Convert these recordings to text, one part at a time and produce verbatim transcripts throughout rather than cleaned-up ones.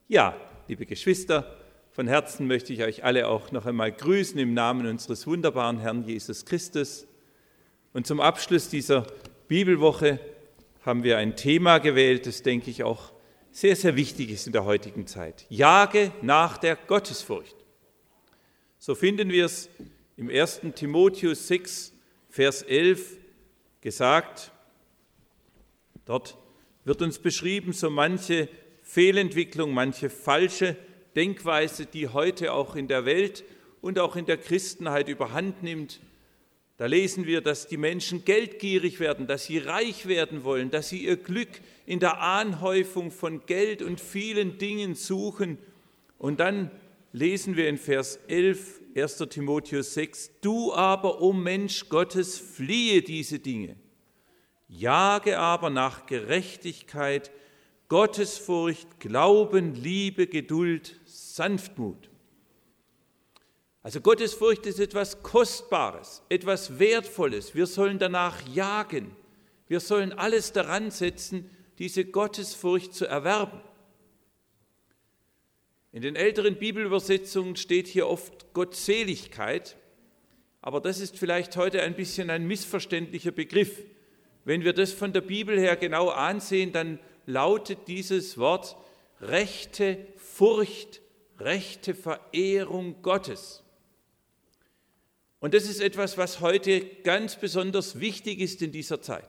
Ja, liebe Geschwister, von Herzen möchte ich euch alle auch noch einmal grüßen im Namen unseres wunderbaren Herrn Jesus Christus. Und zum Abschluss dieser Bibelwoche haben wir ein Thema gewählt, das, denke ich, auch sehr, sehr wichtig ist in der heutigen Zeit. Jage nach der Gottesfurcht. So finden wir es im ersten Timotheus sechs, Vers elf gesagt. Dort wird uns beschrieben, so manche Fehlentwicklung, manche falsche Denkweise, die heute auch in der Welt und auch in der Christenheit überhand nimmt. Da lesen wir, dass die Menschen geldgierig werden, dass sie reich werden wollen, dass sie ihr Glück in der Anhäufung von Geld und vielen Dingen suchen. Und dann lesen wir in Vers elf, erster Timotheus sechs, du aber, o Mensch Gottes, fliehe diese Dinge. Jage aber nach Gerechtigkeit, Gottesfurcht, Glauben, Liebe, Geduld, Sanftmut. Also Gottesfurcht ist etwas Kostbares, etwas Wertvolles. Wir sollen danach jagen. Wir sollen alles daran setzen, diese Gottesfurcht zu erwerben. In den älteren Bibelübersetzungen steht hier oft Gottseligkeit, aber das ist vielleicht heute ein bisschen ein missverständlicher Begriff. Wenn wir das von der Bibel her genau ansehen, dann lautet dieses Wort rechte Furcht, rechte Verehrung Gottes. Und das ist etwas, was heute ganz besonders wichtig ist in dieser Zeit.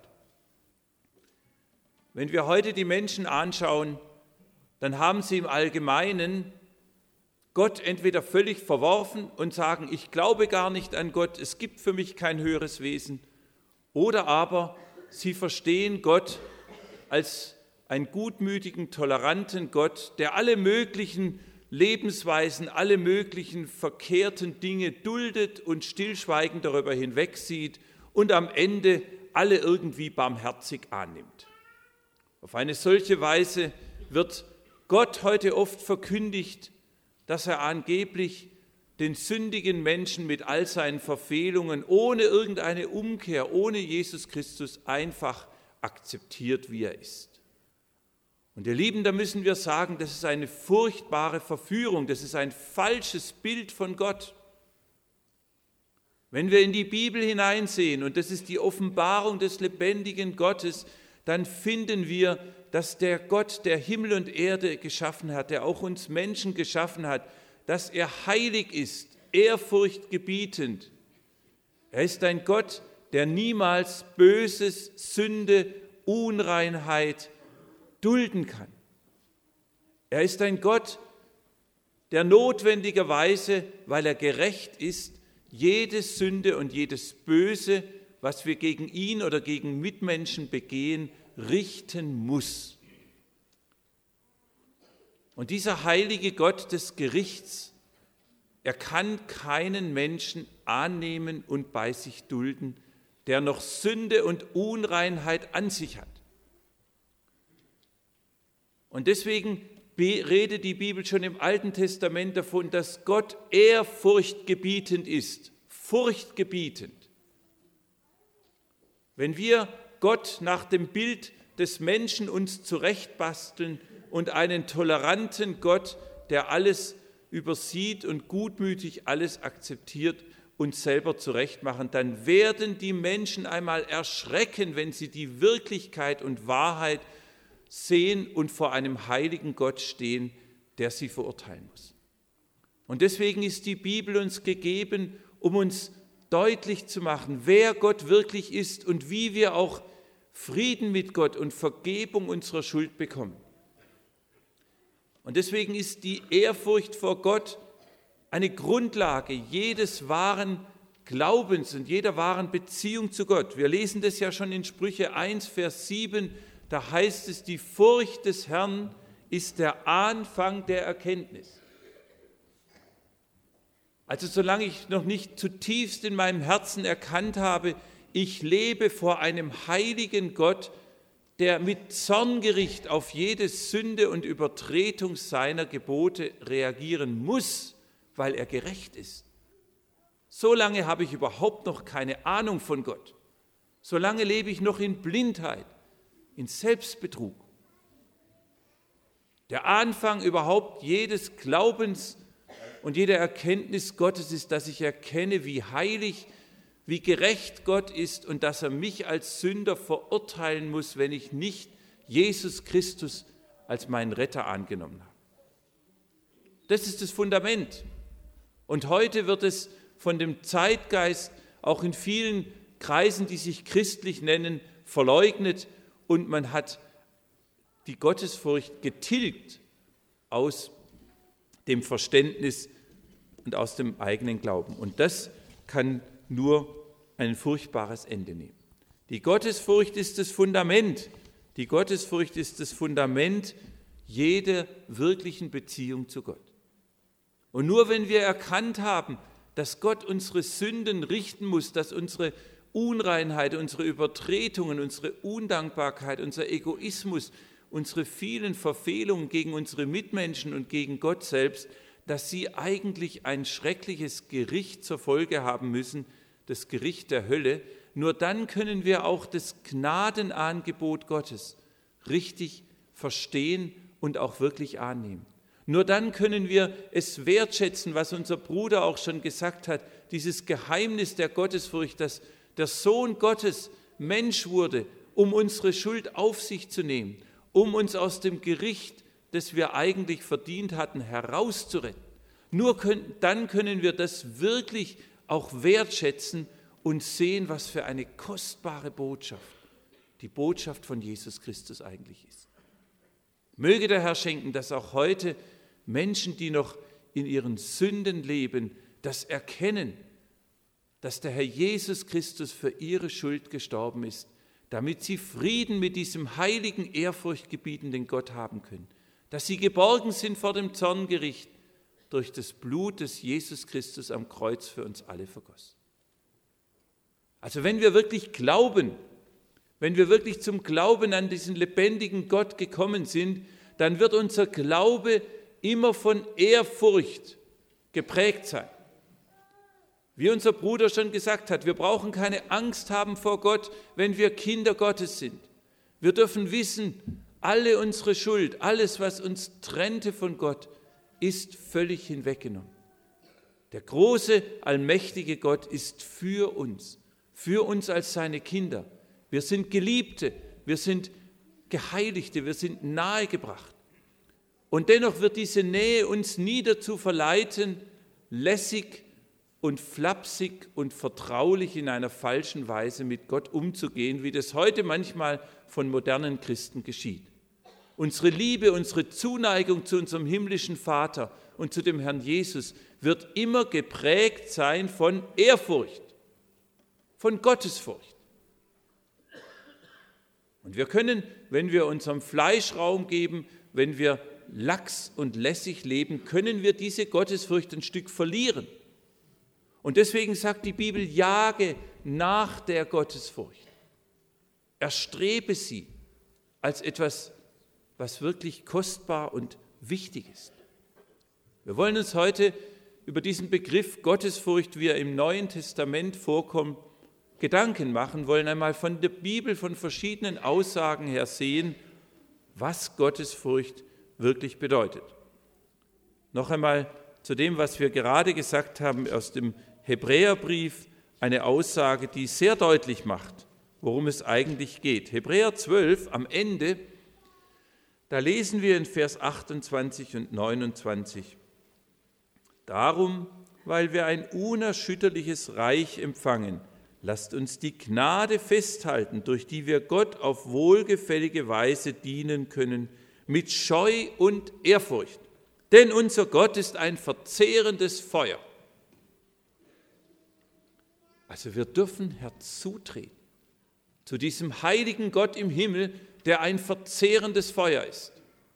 Wenn wir heute die Menschen anschauen, dann haben sie im Allgemeinen Gott entweder völlig verworfen und sagen, ich glaube gar nicht an Gott, es gibt für mich kein höheres Wesen, oder aber sie verstehen Gott als einen gutmütigen, toleranten Gott, der alle möglichen Lebensweisen, alle möglichen verkehrten Dinge duldet und stillschweigend darüber hinwegsieht und am Ende alle irgendwie barmherzig annimmt. Auf eine solche Weise wird Gott heute oft verkündigt, dass er angeblich den sündigen Menschen mit all seinen Verfehlungen ohne irgendeine Umkehr, ohne Jesus Christus einfach akzeptiert, wie er ist. Und ihr Lieben, da müssen wir sagen, das ist eine furchtbare Verführung, das ist ein falsches Bild von Gott. Wenn wir in die Bibel hineinsehen, und das ist die Offenbarung des lebendigen Gottes, dann finden wir, dass der Gott, der Himmel und Erde geschaffen hat, der auch uns Menschen geschaffen hat, dass er heilig ist, ehrfurchtgebietend. Er ist ein Gott, der niemals Böses, Sünde, Unreinheit dulden kann. Er ist ein Gott, der notwendigerweise, weil er gerecht ist, jede Sünde und jedes Böse, was wir gegen ihn oder gegen Mitmenschen begehen, richten muss. Und dieser heilige Gott des Gerichts, er kann keinen Menschen annehmen und bei sich dulden, der noch Sünde und Unreinheit an sich hat. Und deswegen redet die Bibel schon im Alten Testament davon, dass Gott ehrfurchtgebietend ist, furchtgebietend. Wenn wir Gott nach dem Bild des Menschen uns zurechtbasteln und einen toleranten Gott, der alles übersieht und gutmütig alles akzeptiert, uns selber zurechtmachen, dann werden die Menschen einmal erschrecken, wenn sie die Wirklichkeit und Wahrheit sehen und vor einem heiligen Gott stehen, der sie verurteilen muss. Und deswegen ist die Bibel uns gegeben, um uns deutlich zu machen, wer Gott wirklich ist und wie wir auch Frieden mit Gott und Vergebung unserer Schuld bekommen. Und deswegen ist die Ehrfurcht vor Gott eine Grundlage jedes wahren Glaubens und jeder wahren Beziehung zu Gott. Wir lesen das ja schon in Sprüche eins, Vers sieben, da heißt es, die Furcht des Herrn ist der Anfang der Erkenntnis. Also solange ich noch nicht zutiefst in meinem Herzen erkannt habe, ich lebe vor einem heiligen Gott, der mit Zorngericht auf jede Sünde und Übertretung seiner Gebote reagieren muss, weil er gerecht ist. Solange habe ich überhaupt noch keine Ahnung von Gott. Solange lebe ich noch in Blindheit, in Selbstbetrug. Der Anfang überhaupt jedes Glaubens und jeder Erkenntnis Gottes ist, dass ich erkenne, wie heilig, wie gerecht Gott ist und dass er mich als Sünder verurteilen muss, wenn ich nicht Jesus Christus als meinen Retter angenommen habe. Das ist das Fundament. Und heute wird es von dem Zeitgeist auch in vielen Kreisen, die sich christlich nennen, verleugnet und man hat die Gottesfurcht getilgt aus dem Verständnis und aus dem eigenen Glauben. Und das kann nur ein furchtbares Ende nehmen. Die Gottesfurcht ist das Fundament. Die Gottesfurcht ist das Fundament jeder wirklichen Beziehung zu Gott. Und nur wenn wir erkannt haben, dass Gott unsere Sünden richten muss, dass unsere Unreinheit, unsere Übertretungen, unsere Undankbarkeit, unser Egoismus, unsere vielen Verfehlungen gegen unsere Mitmenschen und gegen Gott selbst, dass sie eigentlich ein schreckliches Gericht zur Folge haben müssen, das Gericht der Hölle, nur dann können wir auch das Gnadenangebot Gottes richtig verstehen und auch wirklich annehmen. Nur dann können wir es wertschätzen, was unser Bruder auch schon gesagt hat, dieses Geheimnis der Gottesfurcht, dass der Sohn Gottes Mensch wurde, um unsere Schuld auf sich zu nehmen, um uns aus dem Gericht, das wir eigentlich verdient hatten, herauszuretten. Nur können, dann können wir das wirklich auch wertschätzen und sehen, was für eine kostbare Botschaft die Botschaft von Jesus Christus eigentlich ist. Möge der Herr schenken, dass auch heute Menschen, die noch in ihren Sünden leben, das erkennen, dass der Herr Jesus Christus für ihre Schuld gestorben ist, damit sie Frieden mit diesem heiligen, ehrfurchtgebietenden Gott haben können, dass sie geborgen sind vor dem Zorngericht durch das Blut, das Jesus Christus am Kreuz für uns alle vergoss. Also wenn wir wirklich glauben, wenn wir wirklich zum Glauben an diesen lebendigen Gott gekommen sind, dann wird unser Glaube immer von Ehrfurcht geprägt sein. Wie unser Bruder schon gesagt hat, wir brauchen keine Angst haben vor Gott, wenn wir Kinder Gottes sind. Wir dürfen wissen, alle unsere Schuld, alles, was uns trennte von Gott, ist völlig hinweggenommen. Der große, allmächtige Gott ist für uns, für uns als seine Kinder. Wir sind Geliebte, wir sind Geheiligte, wir sind nahegebracht. Und dennoch wird diese Nähe uns nie dazu verleiten, lässig und flapsig und vertraulich in einer falschen Weise mit Gott umzugehen, wie das heute manchmal von modernen Christen geschieht. Unsere Liebe, unsere Zuneigung zu unserem himmlischen Vater und zu dem Herrn Jesus wird immer geprägt sein von Ehrfurcht, von Gottesfurcht. Und wir können, wenn wir unserem Fleisch Raum geben, wenn wir lax und lässig leben, können wir diese Gottesfurcht ein Stück verlieren. Und deswegen sagt die Bibel, jage nach der Gottesfurcht. Erstrebe sie als etwas, was wirklich kostbar und wichtig ist. Wir wollen uns heute über diesen Begriff Gottesfurcht, wie er im Neuen Testament vorkommt, Gedanken machen, wollen einmal von der Bibel, von verschiedenen Aussagen her sehen, was Gottesfurcht wirklich bedeutet. Noch einmal zu dem, was wir gerade gesagt haben aus dem Hebräerbrief, eine Aussage, die sehr deutlich macht, worum es eigentlich geht. Hebräer zwölf am Ende, da lesen wir in Vers achtundzwanzig und neunundzwanzig. Darum, weil wir ein unerschütterliches Reich empfangen, lasst uns die Gnade festhalten, durch die wir Gott auf wohlgefällige Weise dienen können, mit Scheu und Ehrfurcht. Denn unser Gott ist ein verzehrendes Feuer. Also wir dürfen herzutreten zu diesem heiligen Gott im Himmel, der ein verzehrendes Feuer ist.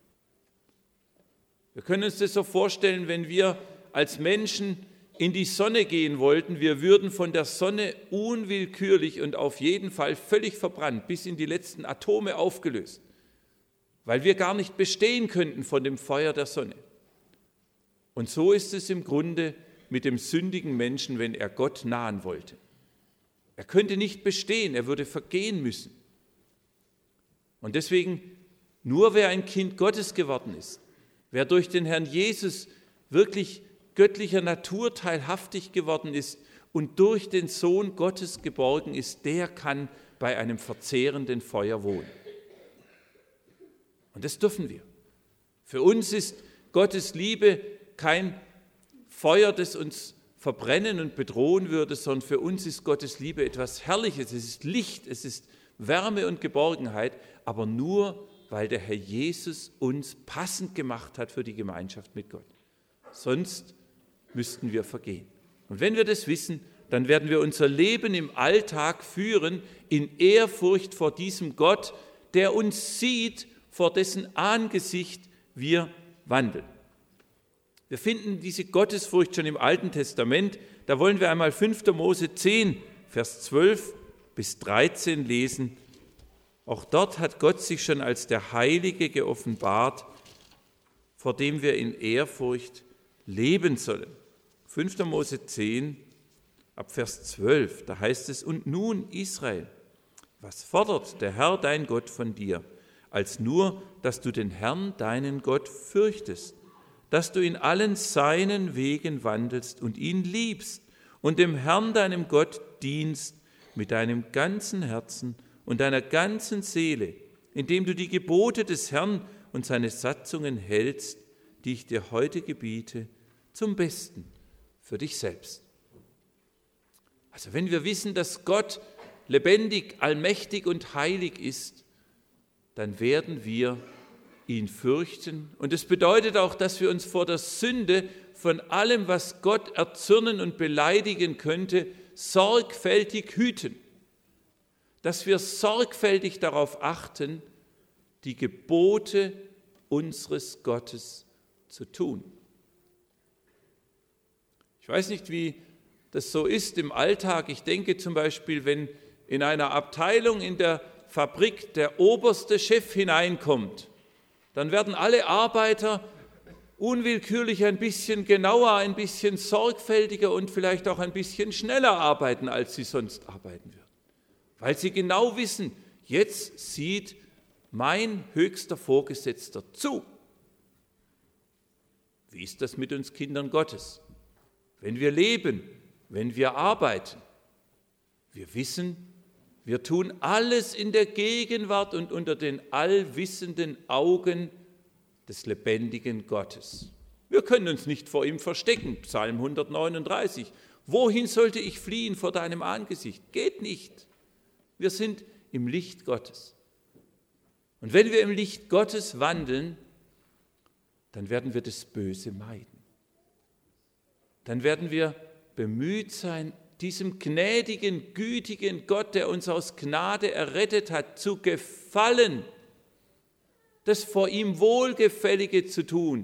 Wir können uns das so vorstellen, wenn wir als Menschen in die Sonne gehen wollten, wir würden von der Sonne unwillkürlich und auf jeden Fall völlig verbrannt, bis in die letzten Atome aufgelöst, weil wir gar nicht bestehen könnten von dem Feuer der Sonne. Und so ist es im Grunde mit dem sündigen Menschen, wenn er Gott nahen wollte. Er könnte nicht bestehen, er würde vergehen müssen. Und deswegen Nur wer ein Kind Gottes geworden ist, wer durch den Herrn Jesus wirklich göttlicher Natur teilhaftig geworden ist und durch den Sohn Gottes geborgen ist, der kann bei einem verzehrenden Feuer wohnen. Und das dürfen wir. Für uns ist Gottes Liebe kein Feuer, das uns verbrennen und bedrohen würde, sondern für uns ist Gottes Liebe etwas Herrliches. Es ist Licht, es ist Wärme und Geborgenheit, aber nur, weil der Herr Jesus uns passend gemacht hat für die Gemeinschaft mit Gott. Sonst müssten wir vergehen. Und wenn wir das wissen, dann werden wir unser Leben im Alltag führen in Ehrfurcht vor diesem Gott, der uns sieht, vor dessen Angesicht wir wandeln. Wir finden diese Gottesfurcht schon im Alten Testament. Da wollen wir einmal fünfter Mose zehn, Vers zwölf bis dreizehn lesen. Auch dort hat Gott sich schon als der Heilige geoffenbart, vor dem wir in Ehrfurcht leben sollen. fünfter Mose zehn, ab Vers zwölf, da heißt es: Und nun, Israel, was fordert der Herr, dein Gott, von dir, als nur, dass du den Herrn, deinen Gott, fürchtest, dass du in allen seinen Wegen wandelst und ihn liebst und dem Herrn, deinem Gott, dienst mit deinem ganzen Herzen und deiner ganzen Seele, indem du die Gebote des Herrn und seine Satzungen hältst, die ich dir heute gebiete, zum Besten für dich selbst. Also wenn wir wissen, dass Gott lebendig, allmächtig und heilig ist, dann werden wir ihn fürchten. Und es bedeutet auch, dass wir uns vor der Sünde von allem, was Gott erzürnen und beleidigen könnte, sorgfältig hüten. Dass wir sorgfältig darauf achten, die Gebote unseres Gottes zu tun. Ich weiß nicht, wie das so ist im Alltag. Ich denke zum Beispiel, wenn in einer Abteilung in der Fabrik der oberste Chef hineinkommt, dann werden alle Arbeiter unwillkürlich ein bisschen genauer, ein bisschen sorgfältiger und vielleicht auch ein bisschen schneller arbeiten, als sie sonst arbeiten würden. Weil sie genau wissen, jetzt sieht mein höchster Vorgesetzter zu. Wie ist das mit uns Kindern Gottes? Wenn wir leben, wenn wir arbeiten, wir wissen, wir tun alles in der Gegenwart und unter den allwissenden Augen des lebendigen Gottes. Wir können uns nicht vor ihm verstecken, Psalm hundertneununddreißig. Wohin sollte ich fliehen vor deinem Angesicht? Geht nicht. Wir sind im Licht Gottes. Und wenn wir im Licht Gottes wandeln, dann werden wir das Böse meiden. Dann werden wir bemüht sein, diesem gnädigen, gütigen Gott, der uns aus Gnade errettet hat, zu gefallen, das vor ihm Wohlgefällige zu tun.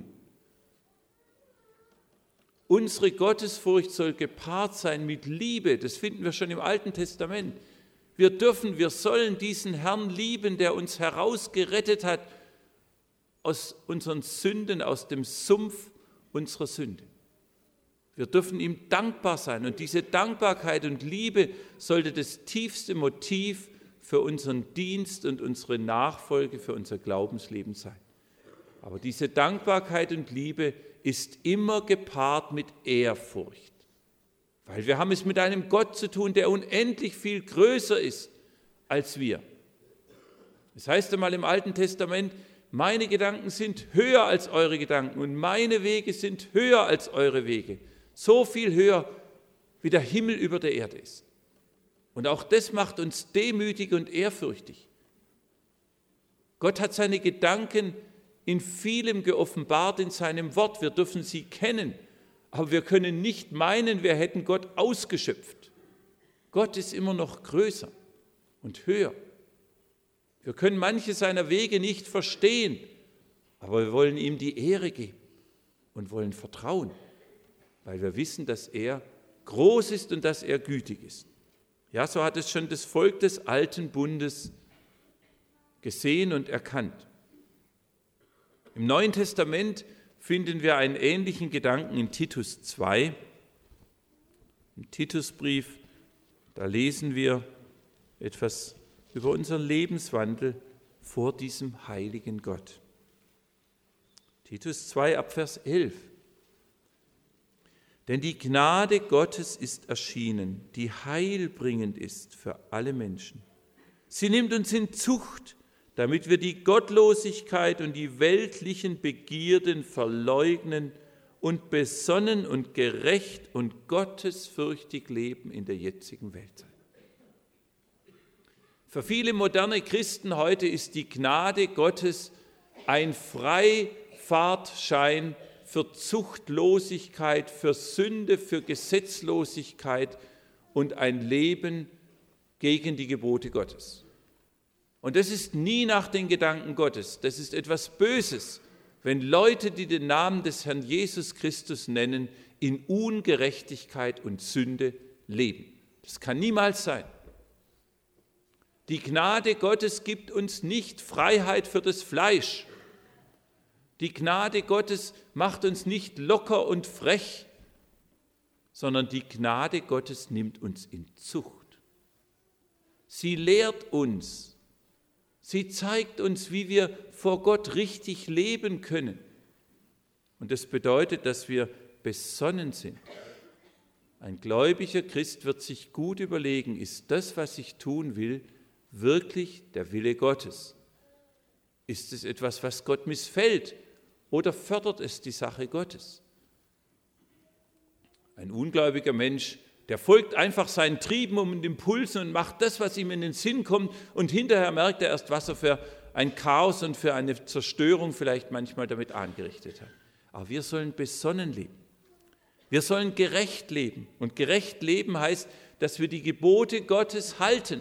Unsere Gottesfurcht soll gepaart sein mit Liebe, das finden wir schon im Alten Testament. Wir dürfen, wir sollen diesen Herrn lieben, der uns herausgerettet hat aus unseren Sünden, aus dem Sumpf unserer Sünde. Wir dürfen ihm dankbar sein und diese Dankbarkeit und Liebe sollte das tiefste Motiv für unseren Dienst und unsere Nachfolge, für unser Glaubensleben sein. Aber diese Dankbarkeit und Liebe ist immer gepaart mit Ehrfurcht, weil wir haben es mit einem Gott zu tun, der unendlich viel größer ist als wir. Es heißt einmal im Alten Testament, meine Gedanken sind höher als eure Gedanken und meine Wege sind höher als eure Wege. So viel höher, wie der Himmel über der Erde ist. Und auch das macht uns demütig und ehrfürchtig. Gott hat seine Gedanken in vielem geoffenbart in seinem Wort. Wir dürfen sie kennen, aber wir können nicht meinen, wir hätten Gott ausgeschöpft. Gott ist immer noch größer und höher. Wir können manche seiner Wege nicht verstehen, aber wir wollen ihm die Ehre geben und wollen vertrauen, weil wir wissen, dass er groß ist und dass er gütig ist. Ja, so hat es schon das Volk des alten Bundes gesehen und erkannt. Im Neuen Testament finden wir einen ähnlichen Gedanken in Titus zwei. Im Titusbrief, da lesen wir etwas über unseren Lebenswandel vor diesem heiligen Gott. Titus zwei, Abvers elf. Denn die Gnade Gottes ist erschienen, die heilbringend ist für alle Menschen. Sie nimmt uns in Zucht, damit wir die Gottlosigkeit und die weltlichen Begierden verleugnen und besonnen und gerecht und gottesfürchtig leben in der jetzigen Weltzeit. Für viele moderne Christen heute ist die Gnade Gottes ein Freifahrtschein für Zuchtlosigkeit, für Sünde, für Gesetzlosigkeit und ein Leben gegen die Gebote Gottes. Und das ist nie nach den Gedanken Gottes. Das ist etwas Böses, wenn Leute, die den Namen des Herrn Jesus Christus nennen, in Ungerechtigkeit und Sünde leben. Das kann niemals sein. Die Gnade Gottes gibt uns nicht Freiheit für das Fleisch. Die Gnade Gottes macht uns nicht locker und frech, sondern die Gnade Gottes nimmt uns in Zucht. Sie lehrt uns, sie zeigt uns, wie wir vor Gott richtig leben können. Und das bedeutet, dass wir besonnen sind. Ein gläubiger Christ wird sich gut überlegen, ist das, was ich tun will, wirklich der Wille Gottes? Ist es etwas, was Gott missfällt? Oder fördert es die Sache Gottes? Ein ungläubiger Mensch, der folgt einfach seinen Trieben und Impulsen und macht das, was ihm in den Sinn kommt, und hinterher merkt er erst, was er für ein Chaos und für eine Zerstörung vielleicht manchmal damit angerichtet hat. Aber wir sollen besonnen leben. Wir sollen gerecht leben. Und gerecht leben heißt, dass wir die Gebote Gottes halten.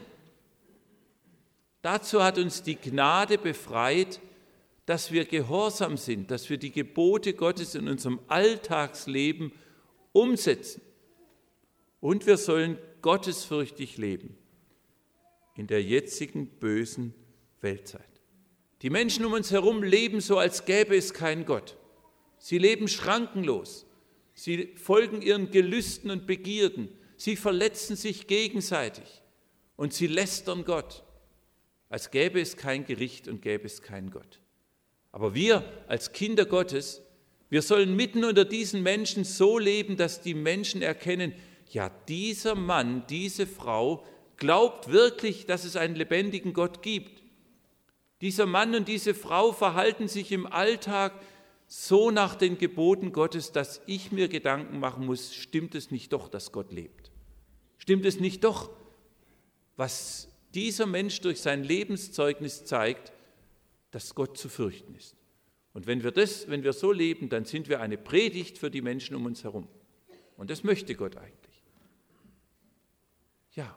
Dazu hat uns die Gnade befreit, dass wir gehorsam sind, dass wir die Gebote Gottes in unserem Alltagsleben umsetzen. Und wir sollen gottesfürchtig leben in der jetzigen bösen Weltzeit. Die Menschen um uns herum leben so, als gäbe es keinen Gott. Sie leben schrankenlos. Sie folgen ihren Gelüsten und Begierden. Sie verletzen sich gegenseitig und sie lästern Gott, als gäbe es kein Gericht und gäbe es keinen Gott. Aber wir als Kinder Gottes, wir sollen mitten unter diesen Menschen so leben, dass die Menschen erkennen, ja, dieser Mann, diese Frau glaubt wirklich, dass es einen lebendigen Gott gibt. Dieser Mann und diese Frau verhalten sich im Alltag so nach den Geboten Gottes, dass ich mir Gedanken machen muss, stimmt es nicht doch, dass Gott lebt? Stimmt es nicht doch, was dieser Mensch durch sein Lebenszeugnis zeigt, dass Gott zu fürchten ist? Und wenn wir das, wenn wir so leben, dann sind wir eine Predigt für die Menschen um uns herum. Und das möchte Gott eigentlich. Ja.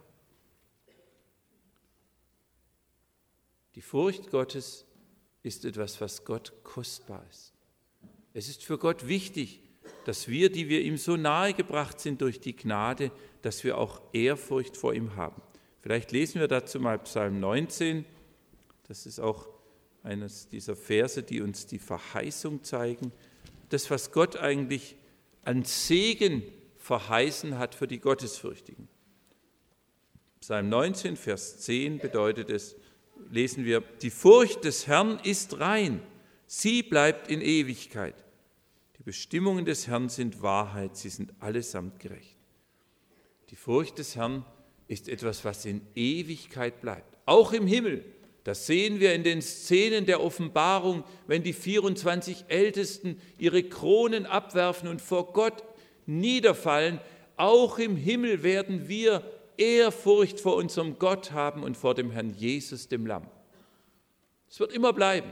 Die Furcht Gottes ist etwas, was Gott kostbar ist. Es ist für Gott wichtig, dass wir, die wir ihm so nahe gebracht sind durch die Gnade, dass wir auch Ehrfurcht vor ihm haben. Vielleicht lesen wir dazu mal Psalm neunzehn. Das ist auch eines dieser Verse, die uns die Verheißung zeigen. Das, was Gott eigentlich an Segen verheißen hat für die Gottesfürchtigen. Psalm neunzehn, Vers zehn bedeutet es, lesen wir, die Furcht des Herrn ist rein, sie bleibt in Ewigkeit. Die Bestimmungen des Herrn sind Wahrheit, sie sind allesamt gerecht. Die Furcht des Herrn ist etwas, was in Ewigkeit bleibt, auch im Himmel. Das sehen wir in den Szenen der Offenbarung, wenn die vierundzwanzig Ältesten ihre Kronen abwerfen und vor Gott niederfallen. Auch im Himmel werden wir Ehrfurcht vor unserem Gott haben und vor dem Herrn Jesus, dem Lamm. Es wird immer bleiben.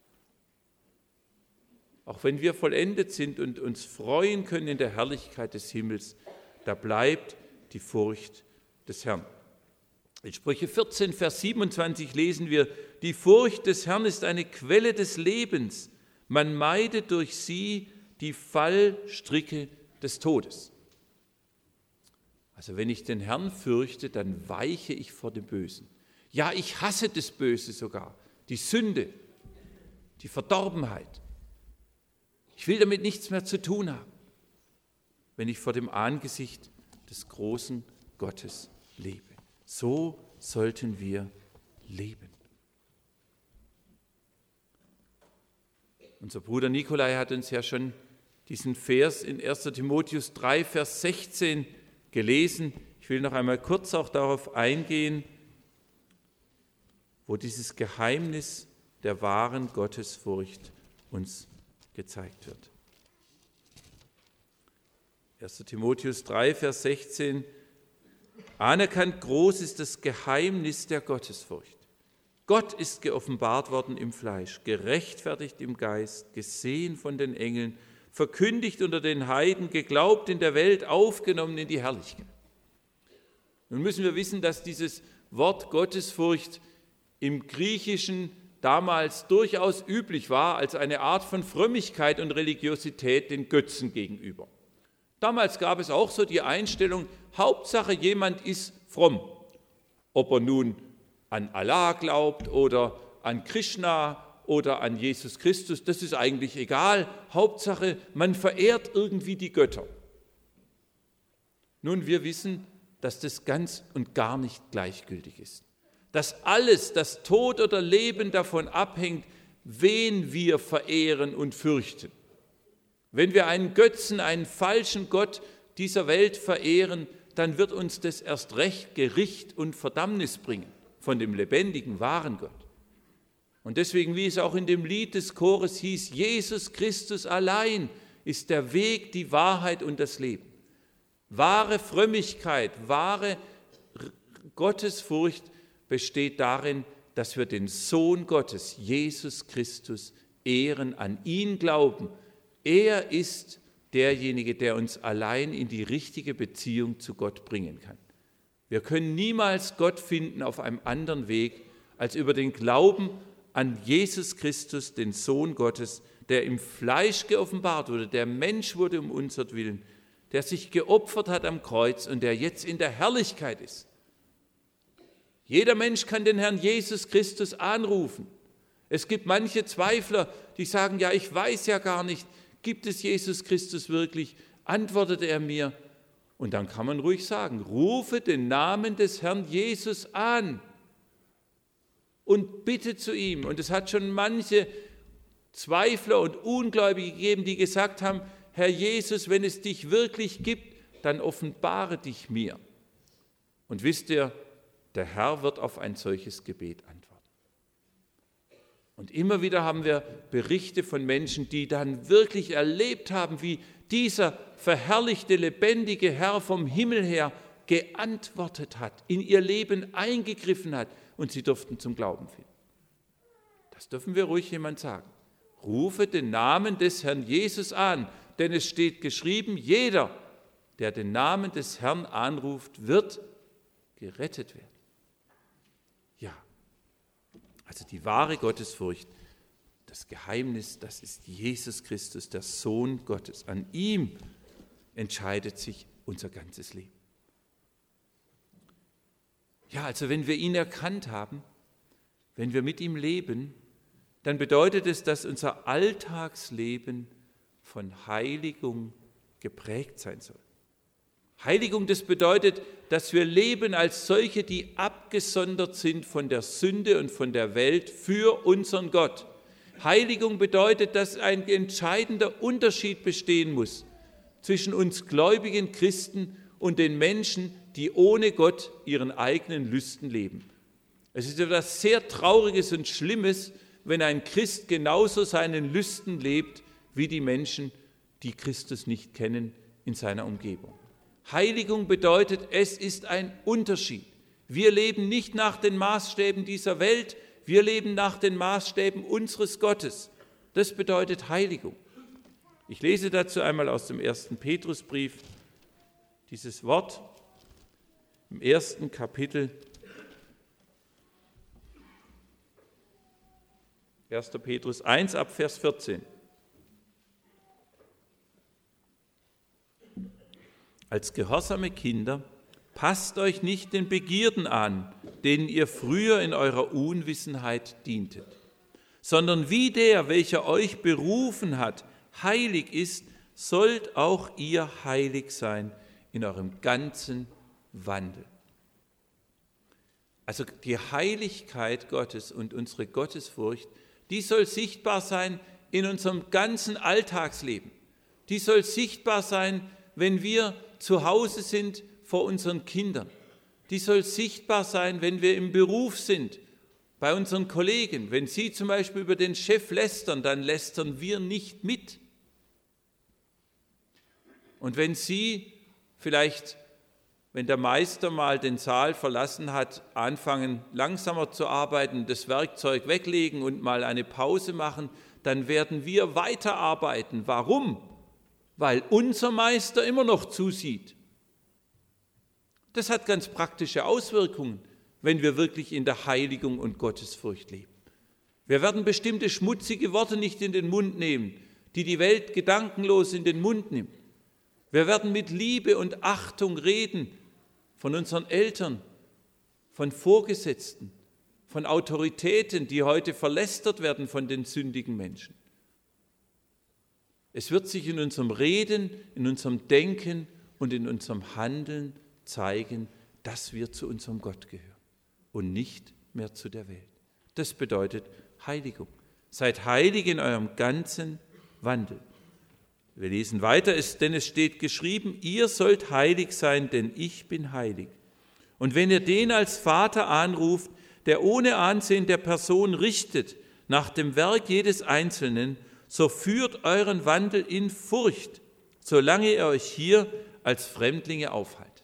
Auch wenn wir vollendet sind und uns freuen können in der Herrlichkeit des Himmels, da bleibt die Furcht des Herrn. In Sprüche vierzehn, Vers siebenundzwanzig lesen wir, die Furcht des Herrn ist eine Quelle des Lebens. Man meidet durch sie die Fallstricke des Todes. Also wenn ich den Herrn fürchte, dann weiche ich vor dem Bösen. Ja, ich hasse das Böse sogar, die Sünde, die Verdorbenheit. Ich will damit nichts mehr zu tun haben, wenn ich vor dem Angesicht des großen Gottes lebe. So sollten wir leben. Unser Bruder Nikolai hat uns ja schon diesen Vers in erster Timotheus drei, Vers sechzehn gelesen. Ich will noch einmal kurz auch darauf eingehen, wo dieses Geheimnis der wahren Gottesfurcht uns gezeigt wird. erster Timotheus drei, Vers sechzehn. Anerkannt groß ist das Geheimnis der Gottesfurcht. Gott ist geoffenbart worden im Fleisch, gerechtfertigt im Geist, gesehen von den Engeln, verkündigt unter den Heiden, geglaubt in der Welt, aufgenommen in die Herrlichkeit. Nun müssen wir wissen, dass dieses Wort Gottesfurcht im Griechischen damals durchaus üblich war als eine Art von Frömmigkeit und Religiosität den Götzen gegenüber. Damals gab es auch so die Einstellung, Hauptsache jemand ist fromm. Ob er nun an Allah glaubt oder an Krishna oder an Jesus Christus, das ist eigentlich egal. Hauptsache, man verehrt irgendwie die Götter. Nun, wir wissen, dass das ganz und gar nicht gleichgültig ist. Dass alles, das Tod oder Leben davon abhängt, wen wir verehren und fürchten. Wenn wir einen Götzen, einen falschen Gott dieser Welt verehren, dann wird uns das erst recht Gericht und Verdammnis bringen von dem lebendigen, wahren Gott. Und deswegen, wie es auch in dem Lied des Chores hieß, Jesus Christus allein ist der Weg, die Wahrheit und das Leben. Wahre Frömmigkeit, wahre Gottesfurcht besteht darin, dass wir den Sohn Gottes, Jesus Christus, ehren, an ihn glauben. Er ist derjenige, der uns allein in die richtige Beziehung zu Gott bringen kann. Wir können niemals Gott finden auf einem anderen Weg, als über den Glauben an Jesus Christus, den Sohn Gottes, der im Fleisch geoffenbart wurde, der Mensch wurde um unsertwillen, der sich geopfert hat am Kreuz und der jetzt in der Herrlichkeit ist. Jeder Mensch kann den Herrn Jesus Christus anrufen. Es gibt manche Zweifler, die sagen, ja, ich weiß ja gar nicht, gibt es Jesus Christus wirklich? Antwortet er mir. Und dann kann man ruhig sagen, rufe den Namen des Herrn Jesus an und bitte zu ihm. Und es hat schon manche Zweifler und Ungläubige gegeben, die gesagt haben, Herr Jesus, wenn es dich wirklich gibt, dann offenbare dich mir. Und wisst ihr, der Herr wird auf ein solches Gebet antworten. Und immer wieder haben wir Berichte von Menschen, die dann wirklich erlebt haben, wie dieser verherrlichte, lebendige Herr vom Himmel her geantwortet hat, in ihr Leben eingegriffen hat und sie durften zum Glauben finden. Das dürfen wir ruhig jemand sagen. Rufe den Namen des Herrn Jesus an, denn es steht geschrieben, jeder, der den Namen des Herrn anruft, wird gerettet werden. Ja, also die wahre Gottesfurcht, das Geheimnis, das ist Jesus Christus, der Sohn Gottes. An ihm entscheidet sich unser ganzes Leben. Ja, also wenn wir ihn erkannt haben, wenn wir mit ihm leben, dann bedeutet es, dass unser Alltagsleben von Heiligung geprägt sein soll. Heiligung, das bedeutet, dass wir leben als solche, die abgesondert sind von der Sünde und von der Welt für unseren Gott. Heiligung bedeutet, dass ein entscheidender Unterschied bestehen muss zwischen uns gläubigen Christen und den Menschen, die ohne Gott ihren eigenen Lüsten leben. Es ist etwas sehr Trauriges und Schlimmes, wenn ein Christ genauso seinen Lüsten lebt wie die Menschen, die Christus nicht kennen in seiner Umgebung. Heiligung bedeutet, es ist ein Unterschied. Wir leben nicht nach den Maßstäben dieser Welt, wir leben nach den Maßstäben unseres Gottes. Das bedeutet Heiligung. Ich lese dazu einmal aus dem ersten Petrusbrief dieses Wort im ersten Kapitel. erster Petrus eins ab Vers vierzehn. Als gehorsame Kinder, passt euch nicht den Begierden an, denen ihr früher in eurer Unwissenheit dientet, sondern wie der, welcher euch berufen hat, heilig ist, sollt auch ihr heilig sein in eurem ganzen Wandel. Also die Heiligkeit Gottes und unsere Gottesfurcht, die soll sichtbar sein in unserem ganzen Alltagsleben. Die soll sichtbar sein, wenn wir zu Hause sind vor unseren Kindern. Die soll sichtbar sein, wenn wir im Beruf sind, bei unseren Kollegen. Wenn sie zum Beispiel über den Chef lästern, dann lästern wir nicht mit. Und wenn sie vielleicht, wenn der Meister mal den Saal verlassen hat, anfangen langsamer zu arbeiten, das Werkzeug weglegen und mal eine Pause machen, dann werden wir weiterarbeiten. Warum? Weil unser Meister immer noch zusieht. Das hat ganz praktische Auswirkungen, wenn wir wirklich in der Heiligung und Gottesfurcht leben. Wir werden bestimmte schmutzige Worte nicht in den Mund nehmen, die die Welt gedankenlos in den Mund nimmt. Wir werden mit Liebe und Achtung reden von unseren Eltern, von Vorgesetzten, von Autoritäten, die heute verlästert werden von den sündigen Menschen. Es wird sich in unserem Reden, in unserem Denken und in unserem Handeln zeigen, dass wir zu unserem Gott gehören und nicht mehr zu der Welt. Das bedeutet Heiligung. Seid heilig in eurem ganzen Wandel. Wir lesen weiter, denn es steht geschrieben, ihr sollt heilig sein, denn ich bin heilig. Und wenn ihr den als Vater anruft, der ohne Ansehen der Person richtet, nach dem Werk jedes Einzelnen, so führt euren Wandel in Furcht, solange ihr euch hier als Fremdlinge aufhaltet.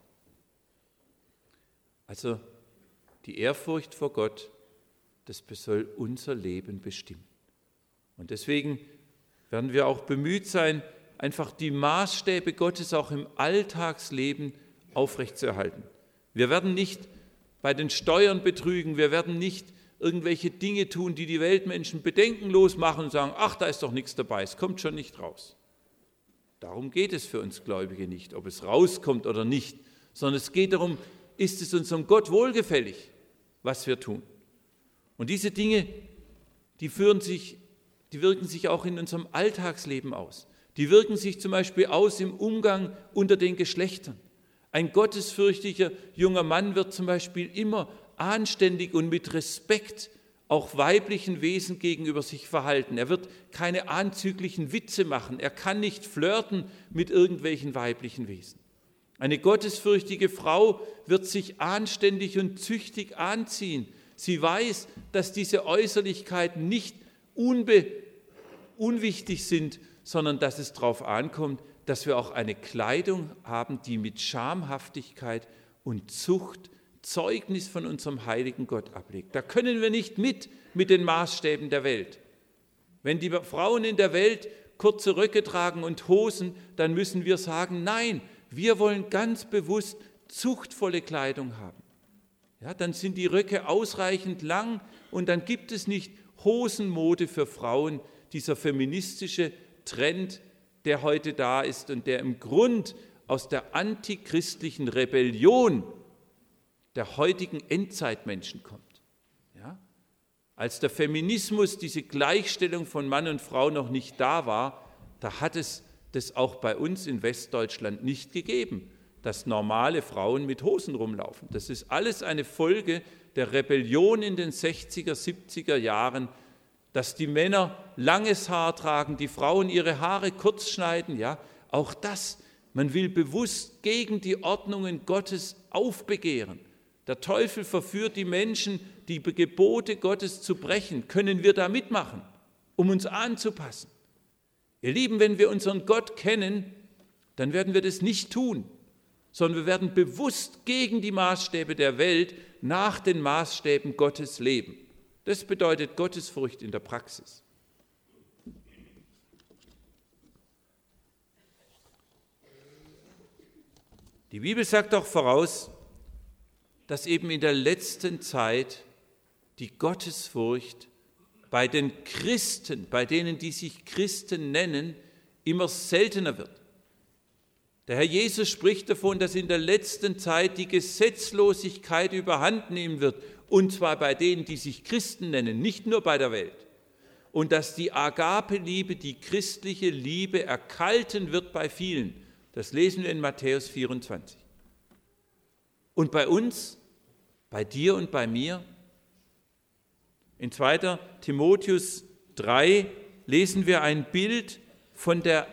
Also die Ehrfurcht vor Gott, das soll unser Leben bestimmen. Und deswegen werden wir auch bemüht sein, einfach die Maßstäbe Gottes auch im Alltagsleben aufrechtzuerhalten. Wir werden nicht bei den Steuern betrügen, wir werden nicht irgendwelche Dinge tun, die die Weltmenschen bedenkenlos machen und sagen, ach, da ist doch nichts dabei, es kommt schon nicht raus. Darum geht es für uns Gläubige nicht, ob es rauskommt oder nicht, sondern es geht darum, ist es unserem Gott wohlgefällig, was wir tun. Und diese Dinge, die, führen sich, die wirken sich auch in unserem Alltagsleben aus. Die wirken sich zum Beispiel aus im Umgang unter den Geschlechtern. Ein gottesfürchtiger junger Mann wird zum Beispiel immer anständig und mit Respekt auch weiblichen Wesen gegenüber sich verhalten. Er wird keine anzüglichen Witze machen. Er kann nicht flirten mit irgendwelchen weiblichen Wesen. Eine gottesfürchtige Frau wird sich anständig und züchtig anziehen. Sie weiß, dass diese Äußerlichkeiten nicht unbe- unwichtig sind, sondern dass es darauf ankommt, dass wir auch eine Kleidung haben, die mit Schamhaftigkeit und Zucht Zeugnis von unserem heiligen Gott ablegt. Da können wir nicht mit mit den Maßstäben der Welt. Wenn die Frauen in der Welt kurze Röcke tragen und Hosen, dann müssen wir sagen, nein, wir wollen ganz bewusst zuchtvolle Kleidung haben. Ja, dann sind die Röcke ausreichend lang und dann gibt es nicht Hosenmode für Frauen, dieser feministische Trend, der heute da ist und der im Grund aus der antichristlichen Rebellion der heutigen Endzeitmenschen kommt. Ja? Als der Feminismus, diese Gleichstellung von Mann und Frau noch nicht da war, da hat es das auch bei uns in Westdeutschland nicht gegeben, dass normale Frauen mit Hosen rumlaufen. Das ist alles eine Folge der Rebellion in den sechziger, siebziger Jahren, dass die Männer langes Haar tragen, die Frauen ihre Haare kurz schneiden. Ja, auch das, man will bewusst gegen die Ordnungen Gottes aufbegehren. Der Teufel verführt die Menschen, die Gebote Gottes zu brechen. Können wir da mitmachen, um uns anzupassen? Ihr Lieben, wenn wir unseren Gott kennen, dann werden wir das nicht tun, sondern wir werden bewusst gegen die Maßstäbe der Welt nach den Maßstäben Gottes leben. Das bedeutet Gottesfurcht in der Praxis. Die Bibel sagt auch voraus, dass eben in der letzten Zeit die Gottesfurcht bei den Christen, bei denen, die sich Christen nennen, immer seltener wird. Der Herr Jesus spricht davon, dass in der letzten Zeit die Gesetzlosigkeit überhand nehmen wird, und zwar bei denen, die sich Christen nennen, nicht nur bei der Welt. Und dass die Agape-Liebe, die christliche Liebe, erkalten wird bei vielen. Das lesen wir in Matthäus vierundzwanzig. Und bei uns, bei dir und bei mir, in zweiter Timotheus drei, lesen wir ein Bild von der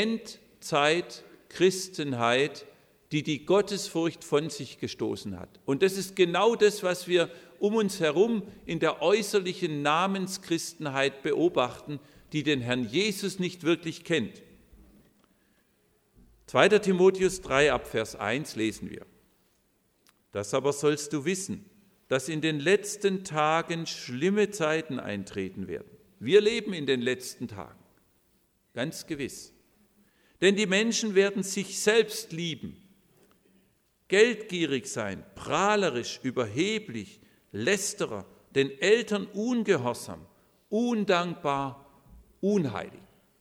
Endzeit-Christenheit, die die Gottesfurcht von sich gestoßen hat. Und das ist genau das, was wir um uns herum in der äußerlichen Namenschristenheit beobachten, die den Herrn Jesus nicht wirklich kennt. zweiter Timotheus drei ab Vers eins lesen wir: Das aber sollst du wissen, dass in den letzten Tagen schlimme Zeiten eintreten werden. Wir leben in den letzten Tagen, ganz gewiss. Denn die Menschen werden sich selbst lieben, geldgierig sein, prahlerisch, überheblich, Lästerer, den Eltern ungehorsam, undankbar, unheilig.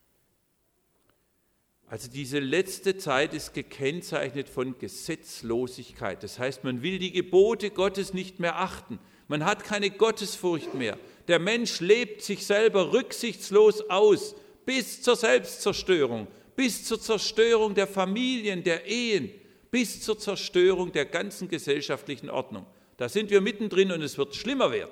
Also diese letzte Zeit ist gekennzeichnet von Gesetzlosigkeit. Das heißt, man will die Gebote Gottes nicht mehr achten. Man hat keine Gottesfurcht mehr. Der Mensch lebt sich selber rücksichtslos aus, bis zur Selbstzerstörung, bis zur Zerstörung der Familien, der Ehen, bis zur Zerstörung der ganzen gesellschaftlichen Ordnung. Da sind wir mittendrin und es wird schlimmer werden.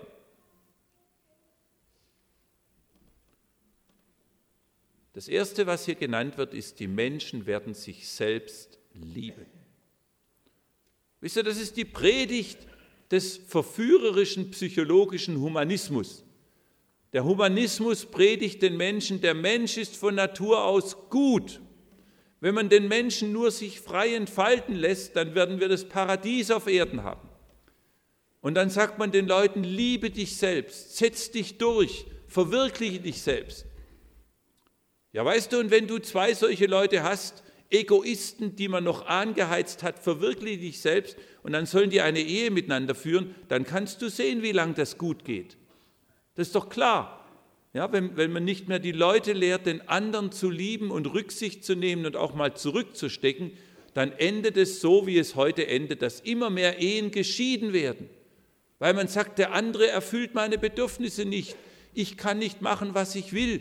Das Erste, was hier genannt wird, ist, die Menschen werden sich selbst lieben. Wisst ihr, das ist die Predigt des verführerischen psychologischen Humanismus. Der Humanismus predigt den Menschen, der Mensch ist von Natur aus gut. Wenn man den Menschen nur sich frei entfalten lässt, dann werden wir das Paradies auf Erden haben. Und dann sagt man den Leuten, liebe dich selbst, setz dich durch, verwirkliche dich selbst. Ja, weißt du, und wenn du zwei solche Leute hast, Egoisten, die man noch angeheizt hat, verwirkliche dich selbst und dann sollen die eine Ehe miteinander führen, dann kannst du sehen, wie lange das gut geht. Das ist doch klar. Ja, wenn, wenn man nicht mehr die Leute lehrt, den anderen zu lieben und Rücksicht zu nehmen und auch mal zurückzustecken, dann endet es so, wie es heute endet, dass immer mehr Ehen geschieden werden. Weil man sagt, der andere erfüllt meine Bedürfnisse nicht. Ich kann nicht machen, was ich will.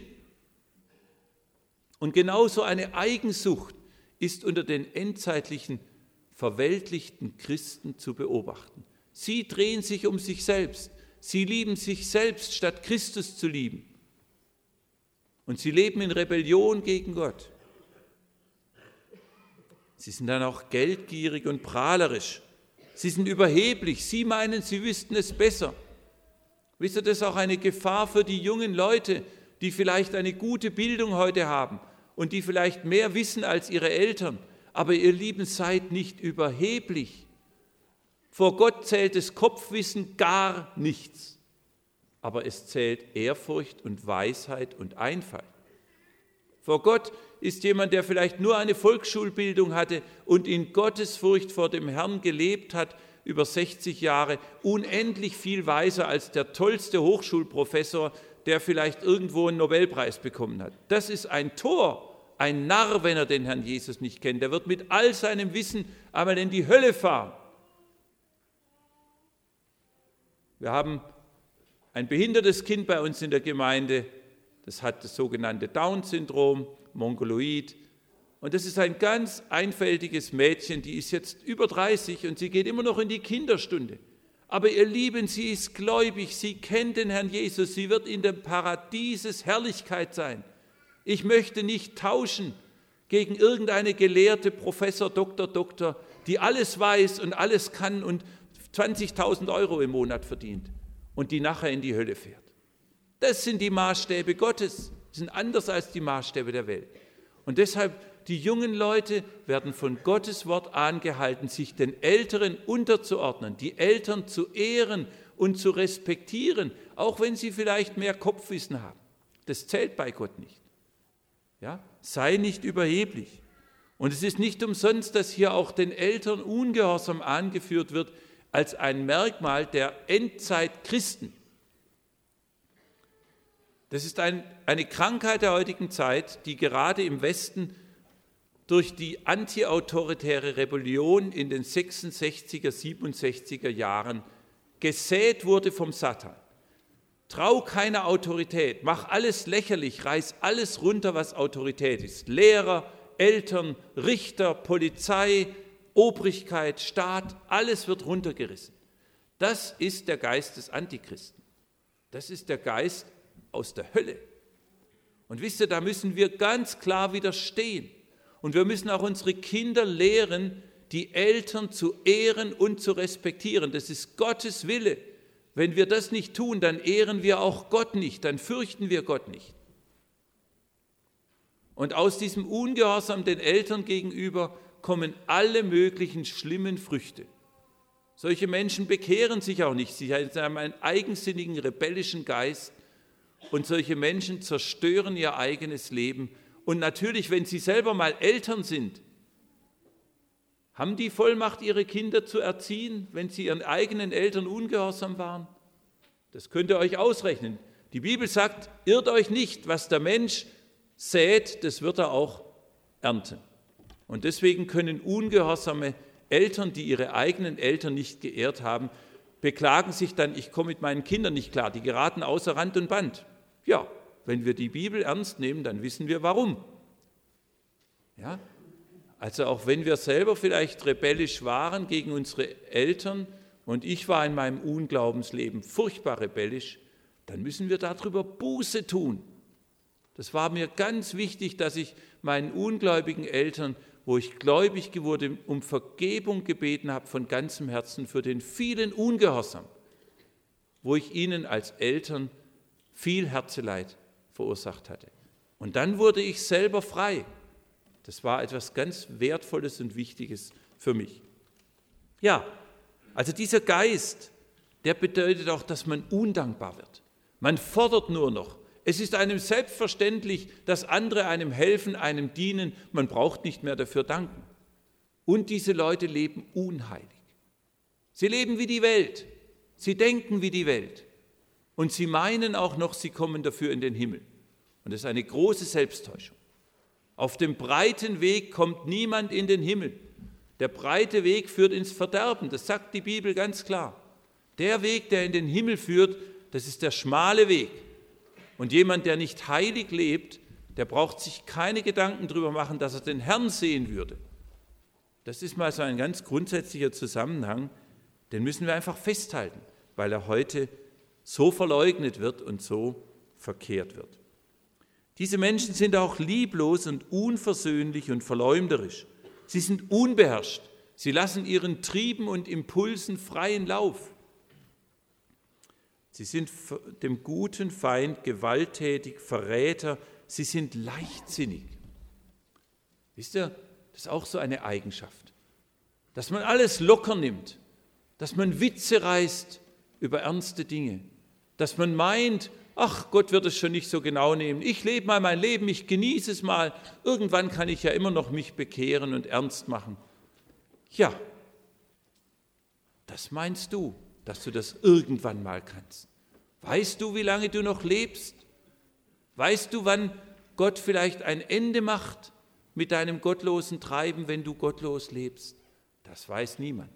Und genauso eine Eigensucht ist unter den endzeitlichen, verweltlichten Christen zu beobachten. Sie drehen sich um sich selbst. Sie lieben sich selbst, statt Christus zu lieben. Und sie leben in Rebellion gegen Gott. Sie sind dann auch geldgierig und prahlerisch. Sie sind überheblich. Sie meinen, sie wüssten es besser. Wisst ihr, das ist auch eine Gefahr für die jungen Leute, die vielleicht eine gute Bildung heute haben und die vielleicht mehr wissen als ihre Eltern. Aber ihr Lieben, seid nicht überheblich. Vor Gott zählt das Kopfwissen gar nichts. Aber es zählt Ehrfurcht und Weisheit und Einfalt. Vor Gott ist jemand, der vielleicht nur eine Volksschulbildung hatte und in Gottesfurcht vor dem Herrn gelebt hat, über sechzig Jahre, unendlich viel weiser als der tollste Hochschulprofessor, der vielleicht irgendwo einen Nobelpreis bekommen hat. Das ist ein Tor, ein Narr, wenn er den Herrn Jesus nicht kennt. Der wird mit all seinem Wissen einmal in die Hölle fahren. Wir haben ein behindertes Kind bei uns in der Gemeinde, das hat das sogenannte Down-Syndrom, Mongoloid. Und das ist ein ganz einfältiges Mädchen, die ist jetzt über dreißig und sie geht immer noch in die Kinderstunde. Aber ihr Lieben, sie ist gläubig, sie kennt den Herrn Jesus, sie wird in dem Paradieses Herrlichkeit sein. Ich möchte nicht tauschen gegen irgendeine gelehrte Professor, Doktor, Doktor, die alles weiß und alles kann und zwanzigtausend Euro im Monat verdient und die nachher in die Hölle fährt. Das sind die Maßstäbe Gottes, die sind anders als die Maßstäbe der Welt. Und deshalb, die jungen Leute werden von Gottes Wort angehalten, sich den Älteren unterzuordnen, die Eltern zu ehren und zu respektieren, auch wenn sie vielleicht mehr Kopfwissen haben. Das zählt bei Gott nicht. Ja? Sei nicht überheblich. Und es ist nicht umsonst, dass hier auch den Eltern Ungehorsam angeführt wird, als ein Merkmal der Endzeit-Christen. Das ist ein, eine Krankheit der heutigen Zeit, die gerade im Westen durch die antiautoritäre Rebellion in den sechsundsechziger, siebenundsechziger Jahren gesät wurde vom Satan. Trau keiner Autorität, mach alles lächerlich, reiß alles runter, was Autorität ist. Lehrer, Eltern, Richter, Polizei, Obrigkeit, Staat, alles wird runtergerissen. Das ist der Geist des Antichristen. Das ist der Geist aus der Hölle. Und wisst ihr, da müssen wir ganz klar widerstehen. Und wir müssen auch unsere Kinder lehren, die Eltern zu ehren und zu respektieren. Das ist Gottes Wille. Wenn wir das nicht tun, dann ehren wir auch Gott nicht, dann fürchten wir Gott nicht. Und aus diesem Ungehorsam den Eltern gegenüber kommen alle möglichen schlimmen Früchte. Solche Menschen bekehren sich auch nicht, sie haben einen eigensinnigen, rebellischen Geist und solche Menschen zerstören ihr eigenes Leben. Und natürlich, wenn sie selber mal Eltern sind, haben die Vollmacht, ihre Kinder zu erziehen, wenn sie ihren eigenen Eltern ungehorsam waren? Das könnt ihr euch ausrechnen. Die Bibel sagt, irrt euch nicht, was der Mensch sät, das wird er auch ernten. Und deswegen können ungehorsame Eltern, die ihre eigenen Eltern nicht geehrt haben, beklagen sich dann, ich komme mit meinen Kindern nicht klar, die geraten außer Rand und Band. Ja, wenn wir die Bibel ernst nehmen, dann wissen wir warum. Ja, also auch wenn wir selber vielleicht rebellisch waren gegen unsere Eltern und ich war in meinem Unglaubensleben furchtbar rebellisch, dann müssen wir darüber Buße tun. Das war mir ganz wichtig, dass ich meinen ungläubigen Eltern, wo ich gläubig geworden, um Vergebung gebeten habe von ganzem Herzen für den vielen Ungehorsam, wo ich ihnen als Eltern viel Herzeleid verursacht hatte. Und dann wurde ich selber frei. Das war etwas ganz Wertvolles und Wichtiges für mich. Ja, also dieser Geist, der bedeutet auch, dass man undankbar wird. Man fordert nur noch. Es ist einem selbstverständlich, dass andere einem helfen, einem dienen. Man braucht nicht mehr dafür danken. Und diese Leute leben unheilig. Sie leben wie die Welt. Sie denken wie die Welt. Und sie meinen auch noch, sie kommen dafür in den Himmel. Und das ist eine große Selbsttäuschung. Auf dem breiten Weg kommt niemand in den Himmel. Der breite Weg führt ins Verderben. Das sagt die Bibel ganz klar. Der Weg, der in den Himmel führt, das ist der schmale Weg. Und jemand, der nicht heilig lebt, der braucht sich keine Gedanken darüber machen, dass er den Herrn sehen würde. Das ist mal so ein ganz grundsätzlicher Zusammenhang, den müssen wir einfach festhalten, weil er heute so verleugnet wird und so verkehrt wird. Diese Menschen sind auch lieblos und unversöhnlich und verleumderisch. Sie sind unbeherrscht. Sie lassen ihren Trieben und Impulsen freien Lauf. Sie sind dem guten Feind gewalttätig, Verräter. Sie sind leichtsinnig. Wisst ihr, das ist auch so eine Eigenschaft, dass man alles locker nimmt, dass man Witze reißt über ernste Dinge, dass man meint, ach, Gott wird es schon nicht so genau nehmen. Ich lebe mal mein Leben, ich genieße es mal. Irgendwann kann ich ja immer noch mich bekehren und ernst machen. Ja, das meinst du, dass du das irgendwann mal kannst. Weißt du, wie lange du noch lebst? Weißt du, wann Gott vielleicht ein Ende macht mit deinem gottlosen Treiben, wenn du gottlos lebst? Das weiß niemand.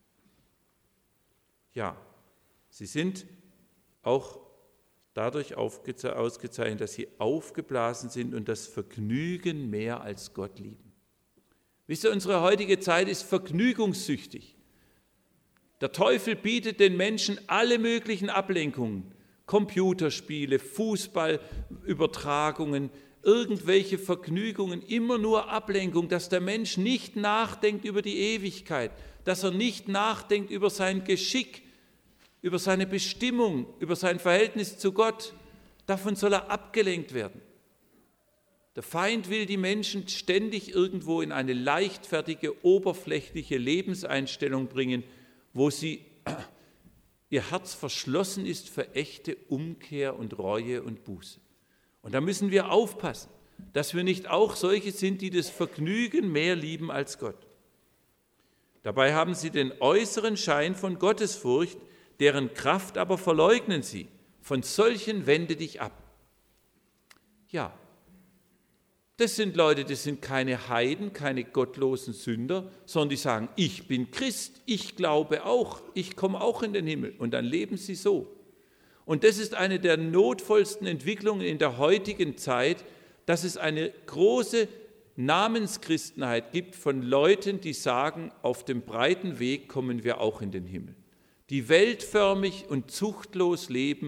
Ja, sie sind auch dadurch ausgezeichnet, dass sie aufgeblasen sind und das Vergnügen mehr als Gott lieben. Wisst ihr, unsere heutige Zeit ist vergnügungssüchtig. Der Teufel bietet den Menschen alle möglichen Ablenkungen, Computerspiele, Fußballübertragungen, irgendwelche Vergnügungen, immer nur Ablenkung, dass der Mensch nicht nachdenkt über die Ewigkeit, dass er nicht nachdenkt über sein Geschick, über seine Bestimmung, über sein Verhältnis zu Gott. Davon soll er abgelenkt werden. Der Feind will die Menschen ständig irgendwo in eine leichtfertige, oberflächliche Lebenseinstellung bringen, wo sie, ihr Herz verschlossen ist für echte Umkehr und Reue und Buße. Und da müssen wir aufpassen, dass wir nicht auch solche sind, die das Vergnügen mehr lieben als Gott. Dabei haben sie den äußeren Schein von Gottesfurcht, deren Kraft aber verleugnen sie. Von solchen wende dich ab. Ja, das sind Leute, das sind keine Heiden, keine gottlosen Sünder, sondern die sagen, ich bin Christ, ich glaube auch, ich komme auch in den Himmel. Und dann leben sie so. Und das ist eine der notvollsten Entwicklungen in der heutigen Zeit, dass es eine große Namenschristenheit gibt von Leuten, die sagen, auf dem breiten Weg kommen wir auch in den Himmel. Die weltförmig und zuchtlos leben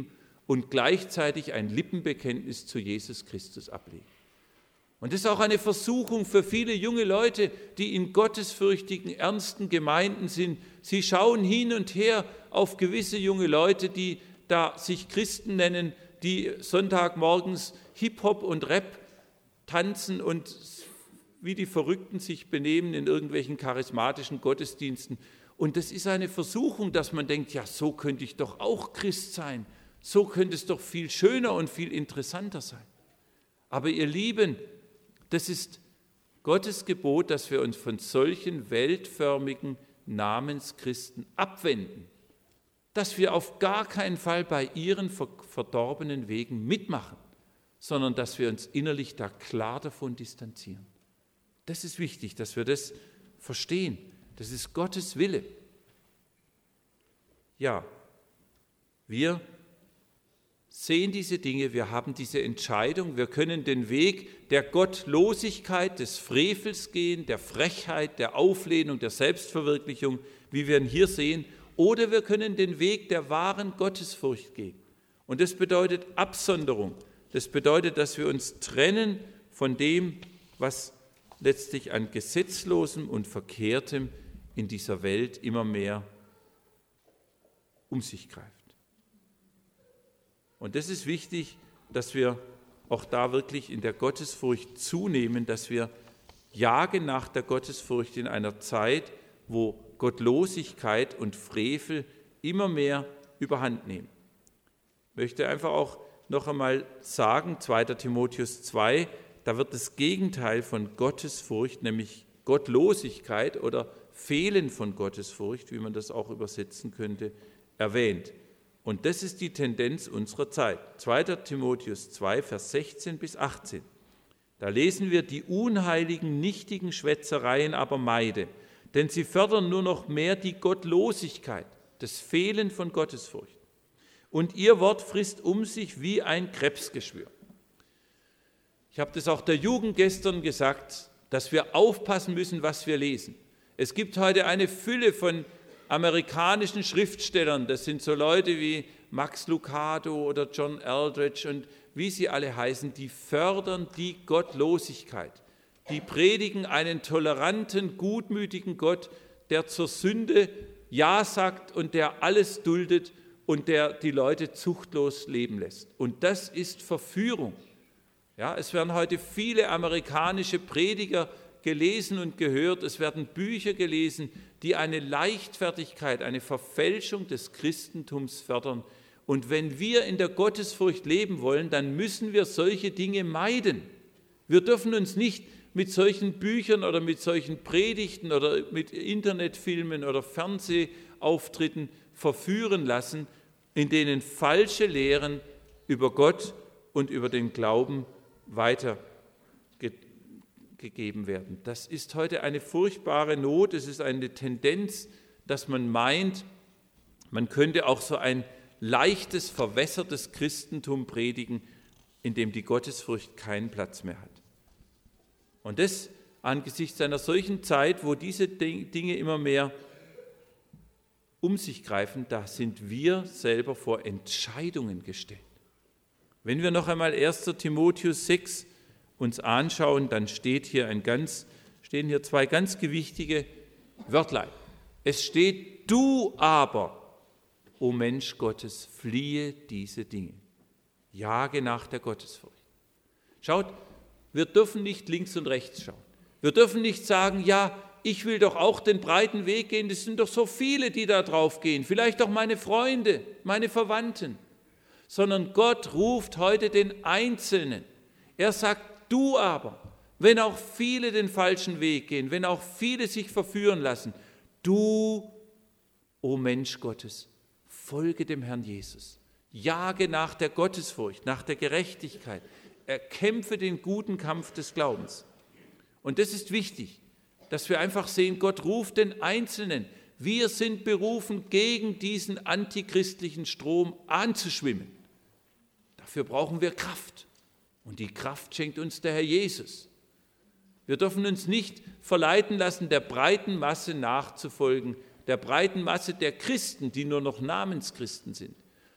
und gleichzeitig ein Lippenbekenntnis zu Jesus Christus ablegen. Und das ist auch eine Versuchung für viele junge Leute, die in gottesfürchtigen, ernsten Gemeinden sind. Sie schauen hin und her auf gewisse junge Leute, die da sich Christen nennen, die Sonntagmorgens Hip-Hop und Rap tanzen und wie die Verrückten sich benehmen in irgendwelchen charismatischen Gottesdiensten. Und das ist eine Versuchung, dass man denkt, ja, so könnte ich doch auch Christ sein. So könnte es doch viel schöner und viel interessanter sein. Aber ihr Lieben, das ist Gottes Gebot, dass wir uns von solchen weltförmigen Namenschristen abwenden, dass wir auf gar keinen Fall bei ihren verdorbenen Wegen mitmachen, sondern dass wir uns innerlich da klar davon distanzieren. Das ist wichtig, dass wir das verstehen. Das ist Gottes Wille. Ja, wir sehen diese Dinge, wir haben diese Entscheidung, wir können den Weg der Gottlosigkeit, des Frevels gehen, der Frechheit, der Auflehnung, der Selbstverwirklichung, wie wir ihn hier sehen, oder wir können den Weg der wahren Gottesfurcht gehen. Und das bedeutet Absonderung, das bedeutet, dass wir uns trennen von dem, was letztlich an Gesetzlosem und Verkehrtem in dieser Welt immer mehr um sich greift. Und das ist wichtig, dass wir auch da wirklich in der Gottesfurcht zunehmen, dass wir jagen nach der Gottesfurcht in einer Zeit, wo Gottlosigkeit und Frevel immer mehr überhand nehmen. Ich möchte einfach auch noch einmal sagen, zweiter Timotheus zwei, da wird das Gegenteil von Gottesfurcht, nämlich Gottlosigkeit oder Fehlen von Gottesfurcht, wie man das auch übersetzen könnte, erwähnt. Und das ist die Tendenz unserer Zeit. zweiter Timotheus zwei, Vers sechzehn bis achtzehn. Da lesen wir, die unheiligen, nichtigen Schwätzereien aber meide, denn sie fördern nur noch mehr die Gottlosigkeit, das Fehlen von Gottesfurcht. Und ihr Wort frisst um sich wie ein Krebsgeschwür. Ich habe das auch der Jugend gestern gesagt, dass wir aufpassen müssen, was wir lesen. Es gibt heute eine Fülle von amerikanischen Schriftstellern, das sind so Leute wie Max Lucado oder John Eldredge und wie sie alle heißen, die fördern die Gottlosigkeit. Die predigen einen toleranten, gutmütigen Gott, der zur Sünde Ja sagt und der alles duldet und der die Leute zuchtlos leben lässt. Und das ist Verführung. Ja, es werden heute viele amerikanische Prediger gelesen und gehört, es werden Bücher gelesen, die eine Leichtfertigkeit, eine Verfälschung des Christentums fördern. Und wenn wir in der Gottesfurcht leben wollen, dann müssen wir solche Dinge meiden. Wir dürfen uns nicht mit solchen Büchern oder mit solchen Predigten oder mit Internetfilmen oder Fernsehauftritten verführen lassen, in denen falsche Lehren über Gott und über den Glauben weitergegeben werden. Das ist heute eine furchtbare Not, es ist eine Tendenz, dass man meint, man könnte auch so ein leichtes, verwässertes Christentum predigen, in dem die Gottesfurcht keinen Platz mehr hat. Und das angesichts einer solchen Zeit, wo diese Dinge immer mehr um sich greifen, da sind wir selber vor Entscheidungen gestellt. Wenn wir noch einmal erster Timotheus sechs uns anschauen, dann steht hier ein ganz, stehen hier zwei ganz gewichtige Wörtlein. Es steht, du aber, o Mensch Gottes, fliehe diese Dinge. Jage nach der Gottesfurcht. Schaut, wir dürfen nicht links und rechts schauen. Wir dürfen nicht sagen, ja, ich will doch auch den breiten Weg gehen, es sind doch so viele, die da drauf gehen, vielleicht auch meine Freunde, meine Verwandten. Sondern Gott ruft heute den Einzelnen. Er sagt, du aber, wenn auch viele den falschen Weg gehen, wenn auch viele sich verführen lassen, du, o Mensch Gottes, folge dem Herrn Jesus. Jage nach der Gottesfurcht, nach der Gerechtigkeit. Erkämpfe den guten Kampf des Glaubens. Und das ist wichtig, dass wir einfach sehen, Gott ruft den Einzelnen. Wir sind berufen, gegen diesen antichristlichen Strom anzuschwimmen. Dafür brauchen wir Kraft. Und die Kraft schenkt uns der Herr Jesus. Wir dürfen uns nicht verleiten lassen, der breiten Masse nachzufolgen, der breiten Masse der Christen, die nur noch Namenschristen sind,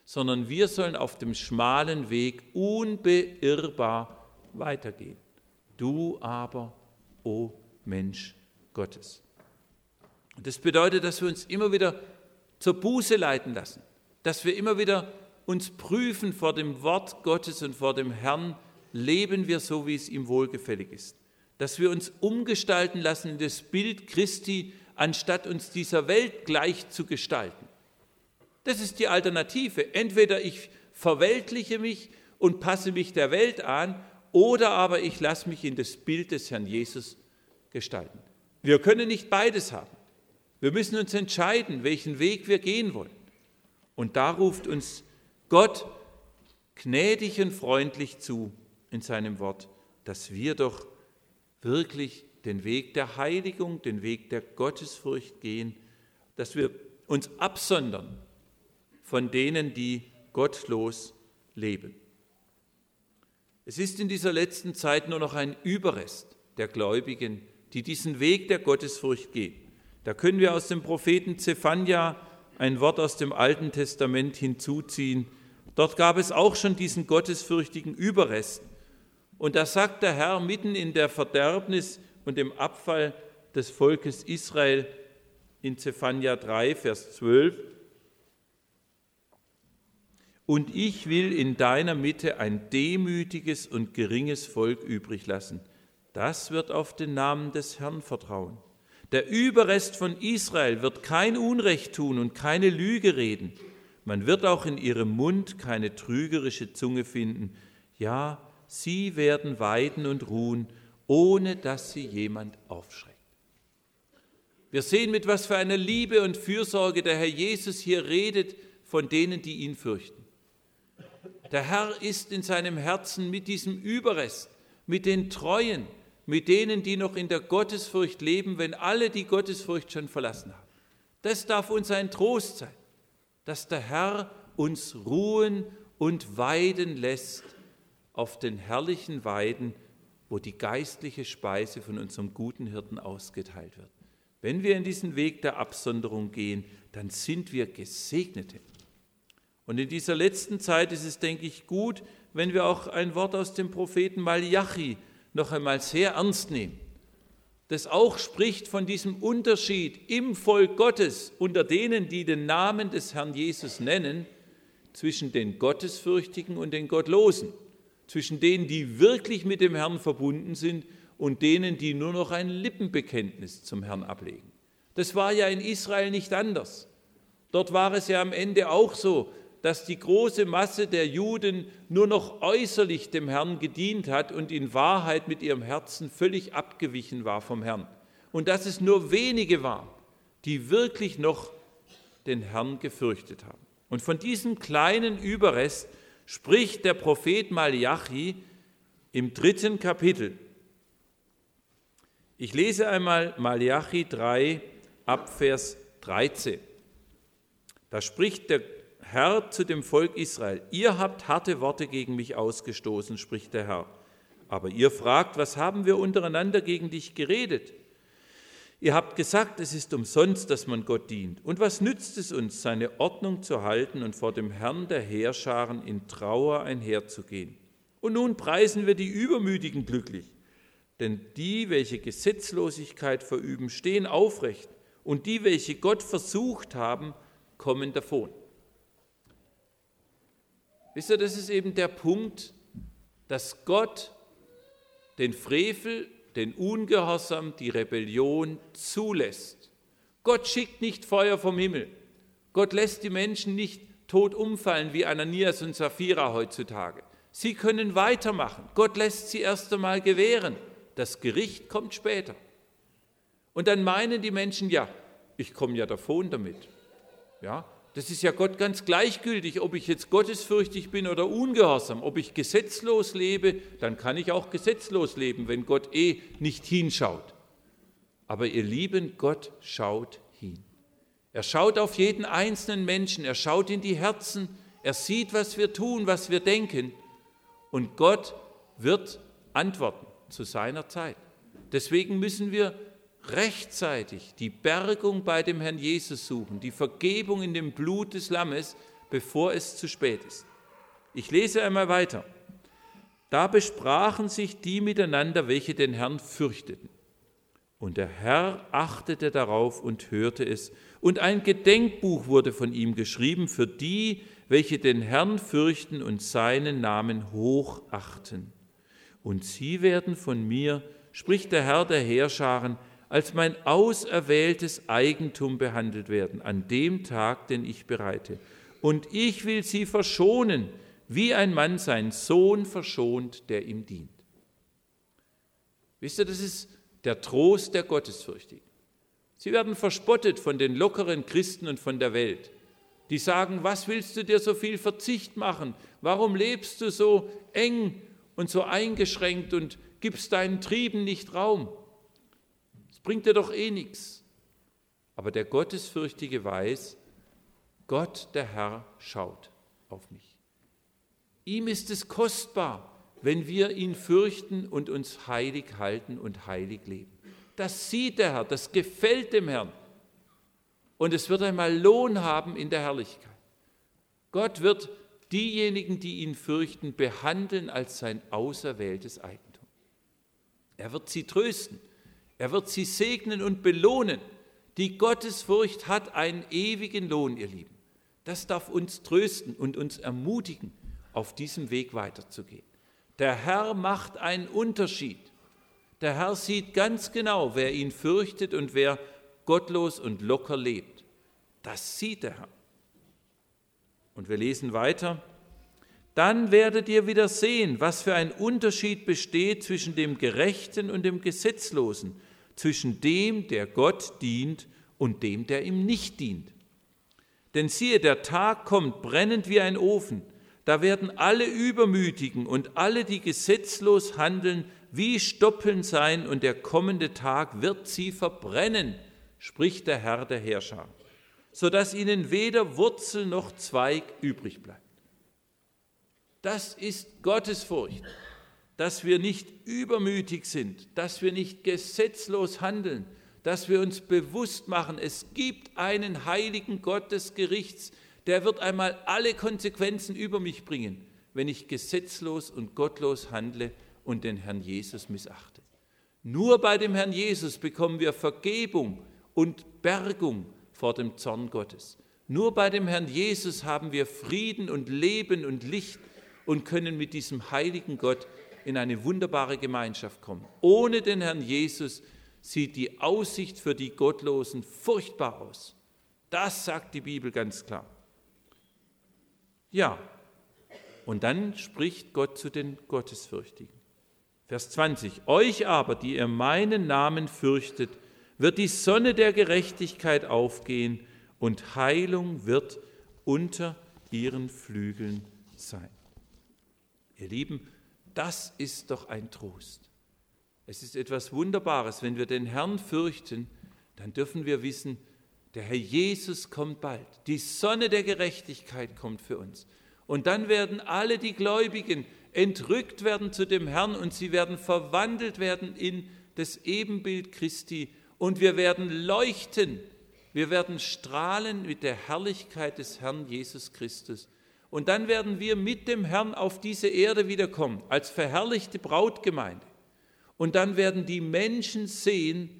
sondern wir sollen auf dem schmalen Weg unbeirrbar weitergehen. Du aber, o Mensch Gottes. Und das bedeutet, dass wir uns immer wieder zur Buße leiten lassen, dass wir immer wieder uns prüfen vor dem Wort Gottes und vor dem Herrn, leben wir so, wie es ihm wohlgefällig ist. Dass wir uns umgestalten lassen in das Bild Christi, anstatt uns dieser Welt gleich zu gestalten. Das ist die Alternative. Entweder ich verweltliche mich und passe mich der Welt an, oder aber ich lasse mich in das Bild des Herrn Jesus gestalten. Wir können nicht beides haben. Wir müssen uns entscheiden, welchen Weg wir gehen wollen. Und da ruft uns Gott gnädig und freundlich zu in seinem Wort, dass wir doch wirklich den Weg der Heiligung, den Weg der Gottesfurcht gehen, dass wir uns absondern von denen, die gottlos leben. Es ist in dieser letzten Zeit nur noch ein Überrest der Gläubigen, die diesen Weg der Gottesfurcht gehen. Da können wir aus dem Propheten Zephania ein Wort aus dem Alten Testament hinzuziehen. Dort gab es auch schon diesen gottesfürchtigen Überrest. Und da sagt der Herr mitten in der Verderbnis und dem Abfall des Volkes Israel in Zephania drei, Vers zwölf, und ich will in deiner Mitte ein demütiges und geringes Volk übrig lassen. Das wird auf den Namen des Herrn vertrauen. Der Überrest von Israel wird kein Unrecht tun und keine Lüge reden. Man wird auch in ihrem Mund keine trügerische Zunge finden. Ja, sie werden weiden und ruhen, ohne dass sie jemand aufschreckt. Wir sehen, mit was für einer Liebe und Fürsorge der Herr Jesus hier redet von denen, die ihn fürchten. Der Herr ist in seinem Herzen mit diesem Überrest, mit den Treuen, mit denen, die noch in der Gottesfurcht leben, wenn alle die Gottesfurcht schon verlassen haben. Das darf uns ein Trost sein, dass der Herr uns ruhen und weiden lässt auf den herrlichen Weiden, wo die geistliche Speise von unserem guten Hirten ausgeteilt wird. Wenn wir in diesen Weg der Absonderung gehen, dann sind wir Gesegnete. Und in dieser letzten Zeit ist es, denke ich, gut, wenn wir auch ein Wort aus dem Propheten Malachi noch einmal sehr ernst nehmen, das auch spricht von diesem Unterschied im Volk Gottes unter denen, die den Namen des Herrn Jesus nennen, zwischen den Gottesfürchtigen und den Gottlosen, zwischen denen, die wirklich mit dem Herrn verbunden sind und denen, die nur noch ein Lippenbekenntnis zum Herrn ablegen. Das war ja in Israel nicht anders. Dort war es ja am Ende auch so, dass die große Masse der Juden nur noch äußerlich dem Herrn gedient hat und in Wahrheit mit ihrem Herzen völlig abgewichen war vom Herrn. Und dass es nur wenige waren, die wirklich noch den Herrn gefürchtet haben. Und von diesem kleinen Überrest spricht der Prophet Malachi im dritten Kapitel. Ich lese einmal Malachi drei, ab Vers dreizehn. Da spricht der Herr zu dem Volk Israel: Ihr habt harte Worte gegen mich ausgestoßen, spricht der Herr. Aber ihr fragt, was haben wir untereinander gegen dich geredet? Ihr habt gesagt, es ist umsonst, dass man Gott dient. Und was nützt es uns, seine Ordnung zu halten und vor dem Herrn der Heerscharen in Trauer einherzugehen? Und nun preisen wir die Übermütigen glücklich. Denn die, welche Gesetzlosigkeit verüben, stehen aufrecht. Und die, welche Gott versucht haben, kommen davon. Wisst ihr, das ist eben der Punkt, dass Gott den Frevel, den Ungehorsam, die Rebellion zulässt. Gott schickt nicht Feuer vom Himmel. Gott lässt die Menschen nicht tot umfallen wie Ananias und Sapphira heutzutage. Sie können weitermachen. Gott lässt sie erst einmal gewähren. Das Gericht kommt später. Und dann meinen die Menschen, ja, ich komme ja davon damit. Ja, das ist ja Gott ganz gleichgültig, ob ich jetzt gottesfürchtig bin oder ungehorsam. Ob ich gesetzlos lebe, dann kann ich auch gesetzlos leben, wenn Gott eh nicht hinschaut. Aber ihr Lieben, Gott schaut hin. Er schaut auf jeden einzelnen Menschen, er schaut in die Herzen, er sieht, was wir tun, was wir denken. Und Gott wird antworten zu seiner Zeit. Deswegen müssen wir rechtzeitig die Bergung bei dem Herrn Jesus suchen, die Vergebung in dem Blut des Lammes, bevor es zu spät ist. Ich lese einmal weiter. Da besprachen sich die miteinander, welche den Herrn fürchteten. Und der Herr achtete darauf und hörte es. Und ein Gedenkbuch wurde von ihm geschrieben für die, welche den Herrn fürchten und seinen Namen hochachten. Und sie werden von mir, spricht der Herr der Heerscharen, als mein auserwähltes Eigentum behandelt werden, an dem Tag, den ich bereite. Und ich will sie verschonen, wie ein Mann seinen Sohn verschont, der ihm dient. Wisst ihr, das ist der Trost der Gottesfürchtigen. Sie werden verspottet von den lockeren Christen und von der Welt. Die sagen, was willst du dir so viel Verzicht machen? Warum lebst du so eng und so eingeschränkt und gibst deinen Trieben nicht Raum? Das bringt dir doch eh nichts. Aber der Gottesfürchtige weiß, Gott, der Herr, schaut auf mich. Ihm ist es kostbar, wenn wir ihn fürchten und uns heilig halten und heilig leben. Das sieht der Herr, das gefällt dem Herrn. Und es wird einmal Lohn haben in der Herrlichkeit. Gott wird diejenigen, die ihn fürchten, behandeln als sein auserwähltes Eigentum. Er wird sie trösten, er wird sie segnen und belohnen. Die Gottesfurcht hat einen ewigen Lohn, ihr Lieben. Das darf uns trösten und uns ermutigen, auf diesem Weg weiterzugehen. Der Herr macht einen Unterschied. Der Herr sieht ganz genau, wer ihn fürchtet und wer gottlos und locker lebt. Das sieht der Herr. Und wir lesen weiter. Dann werdet ihr wieder sehen, was für ein Unterschied besteht zwischen dem Gerechten und dem Gesetzlosen, zwischen dem, der Gott dient, und dem, der ihm nicht dient. Denn siehe, der Tag kommt brennend wie ein Ofen. Da werden alle Übermütigen und alle, die gesetzlos handeln, wie Stoppeln sein, und der kommende Tag wird sie verbrennen, spricht der Herr der Heerschar, sodass ihnen weder Wurzel noch Zweig übrig bleibt. Das ist Gottesfurcht, dass wir nicht übermütig sind, dass wir nicht gesetzlos handeln, dass wir uns bewusst machen, es gibt einen heiligen Gott des Gerichts, der wird einmal alle Konsequenzen über mich bringen, wenn ich gesetzlos und gottlos handle und den Herrn Jesus missachte. Nur bei dem Herrn Jesus bekommen wir Vergebung und Bergung vor dem Zorn Gottes. Nur bei dem Herrn Jesus haben wir Frieden und Leben und Licht und können mit diesem heiligen Gott in eine wunderbare Gemeinschaft kommen. Ohne den Herrn Jesus sieht die Aussicht für die Gottlosen furchtbar aus. Das sagt die Bibel ganz klar. Ja, und dann spricht Gott zu den Gottesfürchtigen. Vers zwanzig. Euch aber, die ihr meinen Namen fürchtet, wird die Sonne der Gerechtigkeit aufgehen und Heilung wird unter ihren Flügeln sein. Ihr Lieben, das ist doch ein Trost. Es ist etwas Wunderbares, wenn wir den Herrn fürchten, dann dürfen wir wissen, der Herr Jesus kommt bald. Die Sonne der Gerechtigkeit kommt für uns. Und dann werden alle die Gläubigen entrückt werden zu dem Herrn und sie werden verwandelt werden in das Ebenbild Christi. Und wir werden leuchten, wir werden strahlen mit der Herrlichkeit des Herrn Jesus Christus. Und dann werden wir mit dem Herrn auf diese Erde wiederkommen, als verherrlichte Brautgemeinde. Und dann werden die Menschen sehen,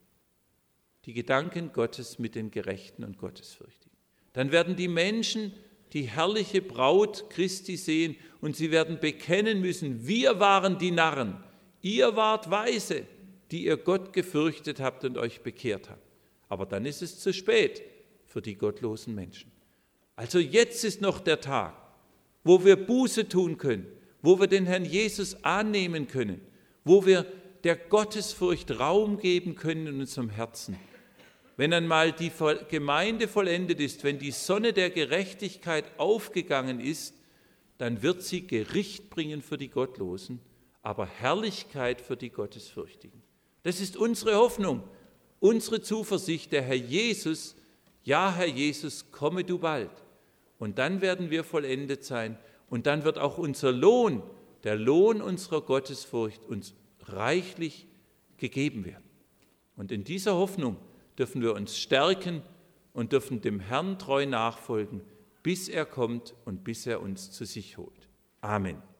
die Gedanken Gottes mit den Gerechten und Gottesfürchtigen. Dann werden die Menschen die herrliche Braut Christi sehen und sie werden bekennen müssen, wir waren die Narren, ihr wart Weise, die ihr Gott gefürchtet habt und euch bekehrt habt. Aber dann ist es zu spät für die gottlosen Menschen. Also jetzt ist noch der Tag, wo wir Buße tun können, wo wir den Herrn Jesus annehmen können, wo wir der Gottesfurcht Raum geben können in unserem Herzen. Wenn einmal die Gemeinde vollendet ist, wenn die Sonne der Gerechtigkeit aufgegangen ist, dann wird sie Gericht bringen für die Gottlosen, aber Herrlichkeit für die Gottesfürchtigen. Das ist unsere Hoffnung, unsere Zuversicht, der Herr Jesus, ja Herr Jesus, komme du bald. Und dann werden wir vollendet sein und dann wird auch unser Lohn, der Lohn unserer Gottesfurcht uns reichlich gegeben werden. Und in dieser Hoffnung dürfen wir uns stärken und dürfen dem Herrn treu nachfolgen, bis er kommt und bis er uns zu sich holt. Amen.